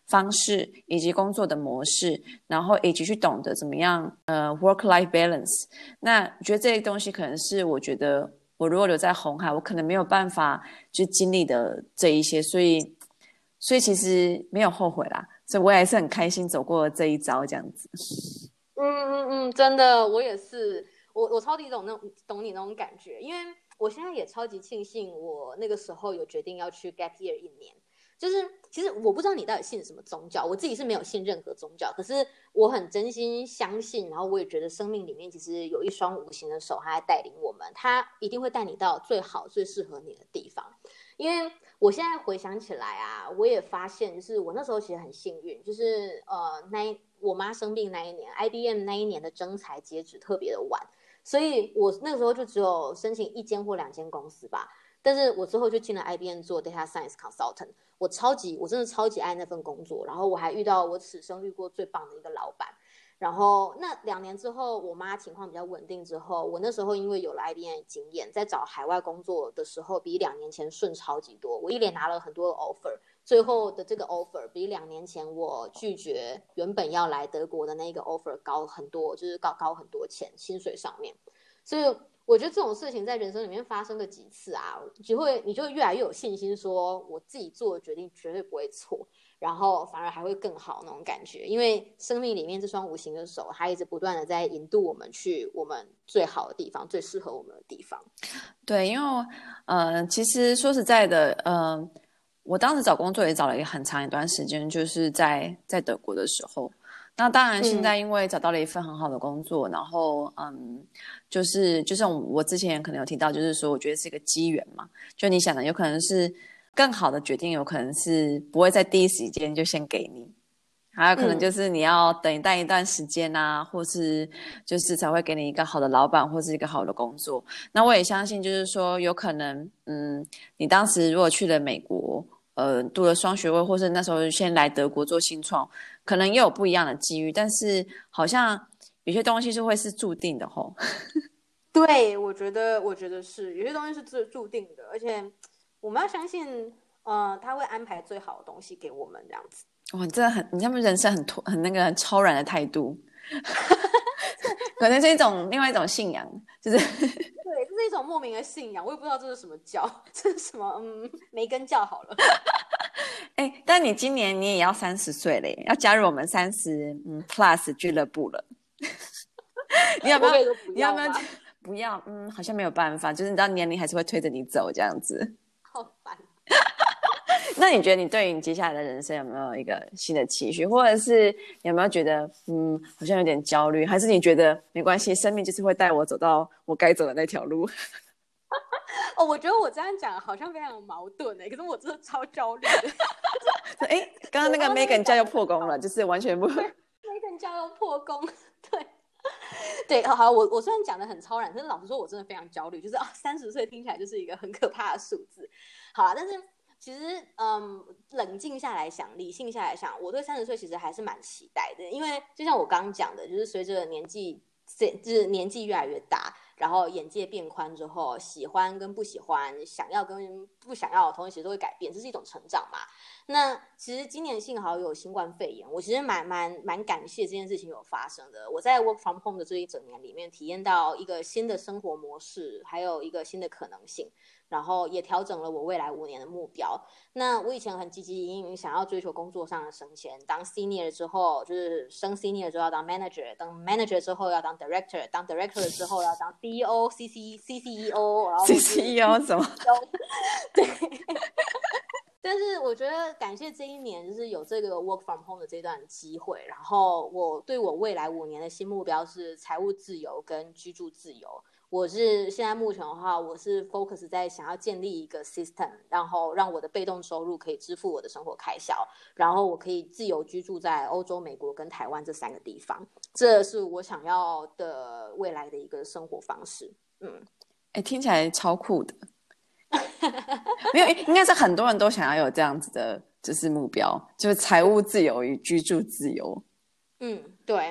方式以及工作的模式，然后以及去懂得怎么样呃 work-life balance。那我觉得这些东西可能是我觉得我如果留在红海，我可能没有办法去经历的这一些，所以所以其实没有后悔啦，所以我也是很开心走过这一遭这样子。 嗯嗯嗯，真的，我也是，我我超级懂那种懂你那种感觉，因为我现在也超级庆幸我那个时候有决定要去 gap year 一年。就是其实我不知道你到底信什么宗教，我自己是没有信任何宗教，可是我很真心相信，然后我也觉得生命里面其实有一双无形的手，它在带领我们，它一定会带你到最好最适合你的地方。因为我现在回想起来啊，我也发现就是我那时候其实很幸运，就是呃那我妈生病那一年 I B M 那一年的征才截止特别的晚，所以我那个时候就只有申请一间或两间公司吧，但是我之后就进了 I B M 做 Data Science Consultant， 我超级我真的超级爱那份工作，然后我还遇到我此生遇过最棒的一个老板。然后那两年之后，我妈情况比较稳定之后，我那时候因为有了 I B M 经验，在找海外工作的时候比两年前顺超级多，我一连拿了很多的 offer， 最后的这个 offer 比两年前我拒绝原本要来德国的那个 offer 高很多，就是高高很多钱，薪水上面。所以我觉得这种事情在人生里面发生个几次啊，就会你就会越来越有信心，说我自己做的决定绝对不会错，然后反而还会更好那种感觉。因为生命里面这双无形的手，它一直不断的在引渡我们去我们最好的地方，最适合我们的地方。 对，因为呃，其实说实在的，呃，我当时找工作也找了一个很长一段时间，就是在在德国的时候。那当然，现在因为找到了一份很好的工作，嗯、然后嗯，就是就像我之前可能有提到，就是说我觉得是一个机缘嘛，就你想的有可能是更好的决定，有可能是不会在第一时间就先给你，还有可能就是你要等待一段时间啊，嗯、或是就是才会给你一个好的老板或是一个好的工作。那我也相信，就是说有可能，嗯，你当时如果去了美国。呃，读了双学位，或是那时候先来德国做新创，可能也有不一样的机遇，但是好像有些东西是会是注定的吼。 对，我觉得，我觉得是有些东西是注定的，而且我们要相信，呃，他会安排最好的东西给我们，这样子。 哇，你真的很，你他们人生很很那个很超然的态度，可能是一种另外一种信仰，就是对，这是一种莫名的信仰，我也不知道这是什么教，这是什么嗯梅根教好了。 哎，但你今年你也要三十岁了耶，要加入我们三十嗯 plus 俱乐部了。你要不要？你要不要？不要，嗯，好像没有办法，就是你知道年龄还是会推着你走这样子。 好烦。 那你觉得你对于你接下来的人生有没有一个新的期许，或者是有没有觉得嗯好像有点焦虑，还是你觉得没关系，生命就是会带我走到我该走的那条路？ 哦，我觉得我这样讲好像非常有矛盾哎，可是我真的超焦虑的。 哎，刚刚那个 Megan 教又破功了，就是完全不 Megan 教又破功，对。对，好，我我虽然讲的很超然，但是老实说，我真的非常焦虑。就是啊，三十岁听起来就是一个很可怕的数字。好啦，但是其实，嗯，冷静下来想，理性下来想，我对三十岁其实还是蛮期待的，因为就像我刚刚讲的，就是随着年纪，就是年纪越来越大，然后眼界变宽之后，喜欢跟不喜欢，想要跟不想要的东西其实都会改变，这是一种成长嘛。那其实今年幸好有新冠肺炎，我其实蛮蛮蛮感谢这件事情有发生的。我在 work from home 的这一整年里面，体验到一个新的生活模式，还有一个新的可能性，然后也调整了我未来五年的目标。那我以前很积极营营，想要追求工作上的升迁，当 senior 之后就是升 senior 之后要当 manager， 当 manager 之后要当 director， 当 director 之后要当 C E O、C C C C E O， 然后 C C E O 什么？ 对。但是我觉得感谢这一年就是有这个 work from home 的这段机会，然后我对我未来五年的新目标是财务自由跟居住自由。我是现在目前的话，我是 focus 在想要建立一个 system， 然后让我的被动收入可以支付我的生活开销，然后我可以自由居住在欧洲、美国跟台湾这三个地方，这是我想要的未来的一个生活方式。嗯， 哎，听起来超酷的。没有，应该是很多人都想要有这样子的，就是目标，就是财务自由与居住自由。 嗯，对。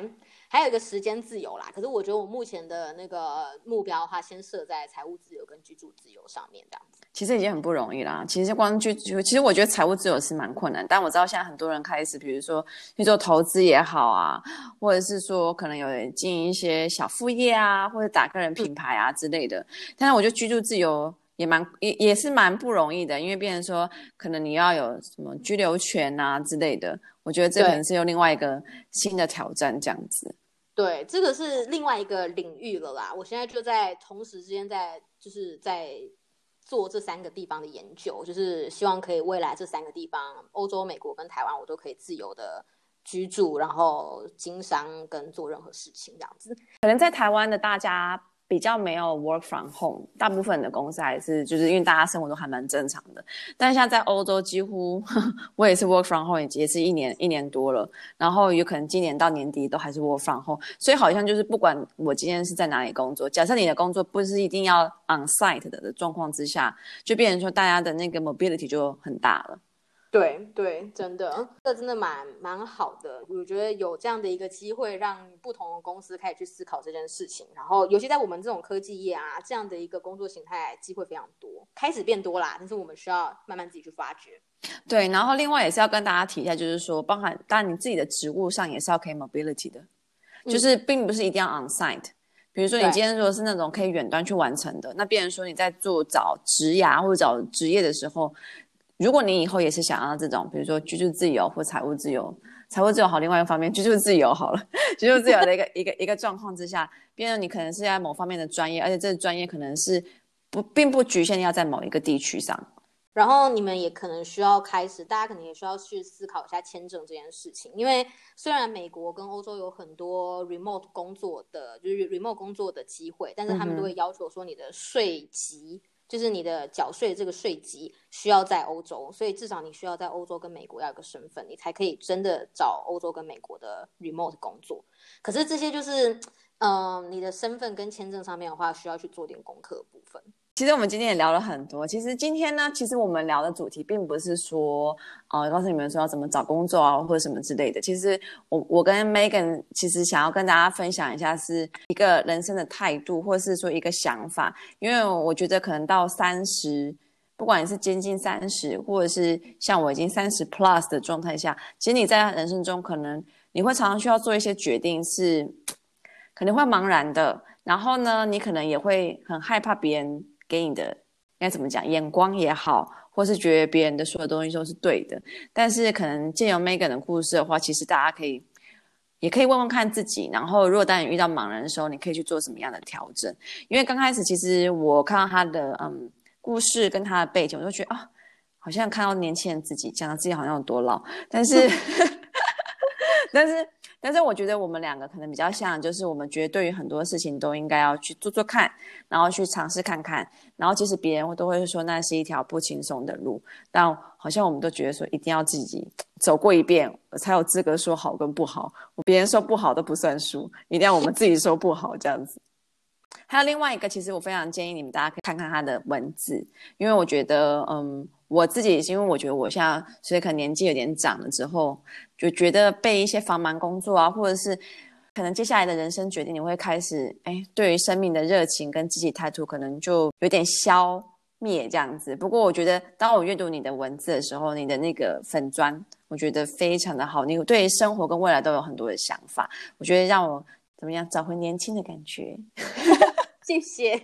还有一个时间自由啦。可是我觉得我目前的那个目标的话，先设在财务自由跟居住自由上面这样子。 其实已经很不容易啦。其实光居住，其实我觉得财务自由是蛮困难，但我知道现在很多人开始，比如说去做投资也好啊，或者是说可能有人经营一些小副业啊，或者打个人品牌啊之类的。但是我觉得居住自由也蛮也也是蛮不容易的，因为变成说可能你要有什么居留权啊之类的，我觉得这可能是有另外一个新的挑战这样子。 对，这个是另外一个领域了啦。我现在就在同时之间在就是在做这三个地方的研究，就是希望可以未来这三个地方，欧洲、美国跟台湾，我都可以自由的居住，然后经商跟做任何事情这样子。 可能在台湾的大家比较没有 work from home， 大部分的公司还是就是因为大家生活都还蛮正常的。但是像在欧洲，几乎呵呵我也是 work from home， 也是一年一年多了，然后有可能今年到年底都还是 work from home， 所以好像就是不管我今天是在哪里工作，假设你的工作不是一定要 on site 的的状况之下，就变成说大家的那个 mobility 就很大了。 对对，真的，这真的蛮蛮好的。我觉得有这样的一个机会，让不同的公司开始去思考这件事情。然后，尤其在我们这种科技业啊，这样的一个工作形态机会非常多，开始变多啦。但是我们需要慢慢自己去发掘。 对，然后另外也是要跟大家提一下，就是说，包含当然你自己的职务上也是要可以 mobility 的，就是并不是一定要 on site。比如说你今天如果是那种可以远端去完成的，那变成说你在做找职涯或者找职业的时候。如果你以后也是想要这种，比如说居住自由或财务自由，财务自由好，另外一个方面居住自由好了，居住自由的一个一个一个状况之下，变成你可能是在某方面的专业，而且这个专业可能是不并不局限要在某一个地区上。 然后你们也可能需要开始，大家可能也需要去思考一下签证这件事情，因为虽然美国跟欧洲有很多 remote 工作的，就是 remote 工作的机会，但是他们都会要求说你的税级。就是你的缴税这个税级需要在欧洲，所以至少你需要在欧洲跟美国要有个身份，你才可以真的找欧洲跟美国的 remote 工作。可是这些就是，嗯、呃，你的身份跟签证上面的话，需要去做点功课的部分。 其实我们今天也聊了很多。其实今天呢，其实我们聊的主题并不是说，呃，告诉你们说要怎么找工作啊，或者什么之类的。其实我我跟 Megan 其实想要跟大家分享一下，是一个人生的态度，或者是说一个想法。因为我觉得可能到三十，不管你是接近三十，或者是像我已经三十 plus 的状态下，其实你在人生中可能你会常常需要做一些决定是，可能会茫然的。然后呢，你可能也会很害怕别人。给你的应该怎么讲，眼光也好，或是觉得别人的所有东西都是对的。但是可能借由 Megan 的故事的话，其实大家可以也可以问问看自己，然后如果当你遇到茫然的时候，你可以去做什么样的调整。因为刚开始其实我看到他的嗯故事跟他的背景，我就觉得啊，好像看到年轻人自己讲到自己好像有多老，但是但是但是我觉得我们两个可能比较像，就是我们觉得对于很多事情都应该要去做做看，然后去尝试看看，然后即使别人都会说那是一条不轻松的路，但好像我们都觉得说一定要自己走过一遍才有资格说好跟不好，别人说不好都不算数，一定要我们自己说不好这样子。还有另外一个，其实我非常建议你们大家可以看看他的文字，因为我觉得嗯我自己也是因为我觉得我现在所以可能年纪有点长了之后，就觉得被一些繁忙工作啊，或者是可能接下来的人生决定，你会开始哎，对于生命的热情跟积极态度可能就有点消灭这样子。不过我觉得当我阅读你的文字的时候，你的那个粉专我觉得非常的好，你对生活跟未来都有很多的想法，我觉得让我怎么样找回年轻的感觉。 谢谢。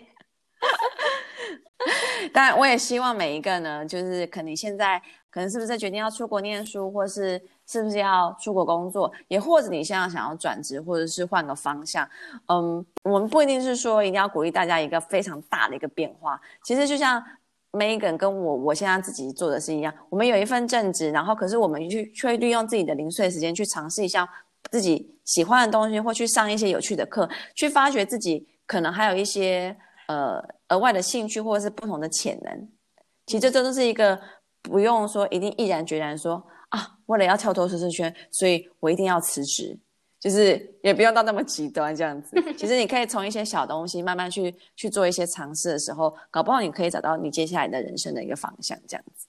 当然我也希望每一个呢，就是可能现在可能是不是决定要出国念书，或是是不是要出国工作，也或者你现在想要转职或者是换个方向，嗯，我们不一定是说一定要鼓励大家一个非常大的一个变化。其实就像 Megan 跟我我现在自己做的是一样，我们有一份正职，然后可是我们去却利用自己的零碎时间去尝试一下自己喜欢的东西，或去上一些有趣的课，去发掘自己可能还有一些呃额外的兴趣或者是不同的潜能。其实这都是一个不用说一定毅然决然说啊，为了要跳脱舒适圈，所以我一定要辞职，就是也不用到那么极端这样子。其实你可以从一些小东西慢慢去去做一些尝试的时候，搞不好你可以找到你接下来的人生的一个方向这样子。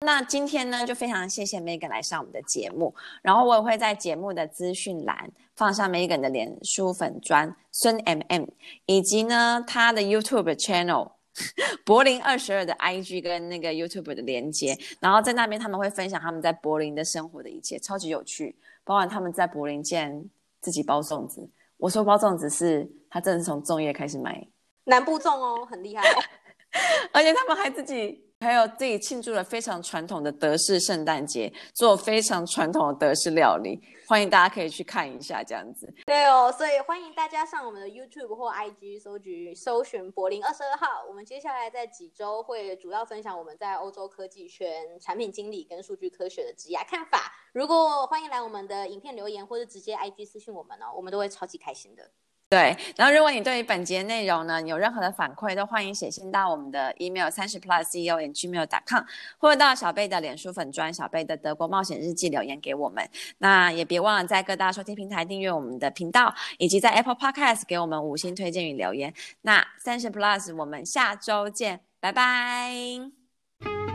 那今天呢，就非常谢谢 Megan 来上我们的节目，然后我也会在节目的资讯栏放上 Megan 的脸书粉专孙 M M， 以及呢她的 YouTube channel 柏林二十二的 I G 跟那个 YouTube 的连接，然后在那边他们会分享他们在柏林的生活的一切，超级有趣，包括他们在柏林竟然自己包粽子。我说包粽子是他真的是从粽叶开始买， 南部粽哦，很厉害。 而且他们还自己还有自己庆祝了非常传统的德式圣诞节，做非常传统的德式料理，欢迎大家可以去看一下这样子。 对哦，所以欢迎大家上我们的 YouTube 或 I G 搜局搜寻柏林二十二号。我们接下来在几周会主要分享我们在欧洲科技圈产品经理跟数据科学的职涯看法。如果欢迎来我们的影片留言或者直接 I G 私讯我们哦，我们都会超级开心的。 对，然后如果你对于本节内容呢有任何的反馈，都欢迎写信到我们的 email 三十 plus C E O at gmail dot com， 或者到小贝的脸书粉专小贝的德国冒险日记留言给我们。那也别忘了在各大收听平台订阅我们的频道，以及在 Apple Podcast 给我们五星推荐与留言。那三十 plus 我们下周见，拜拜。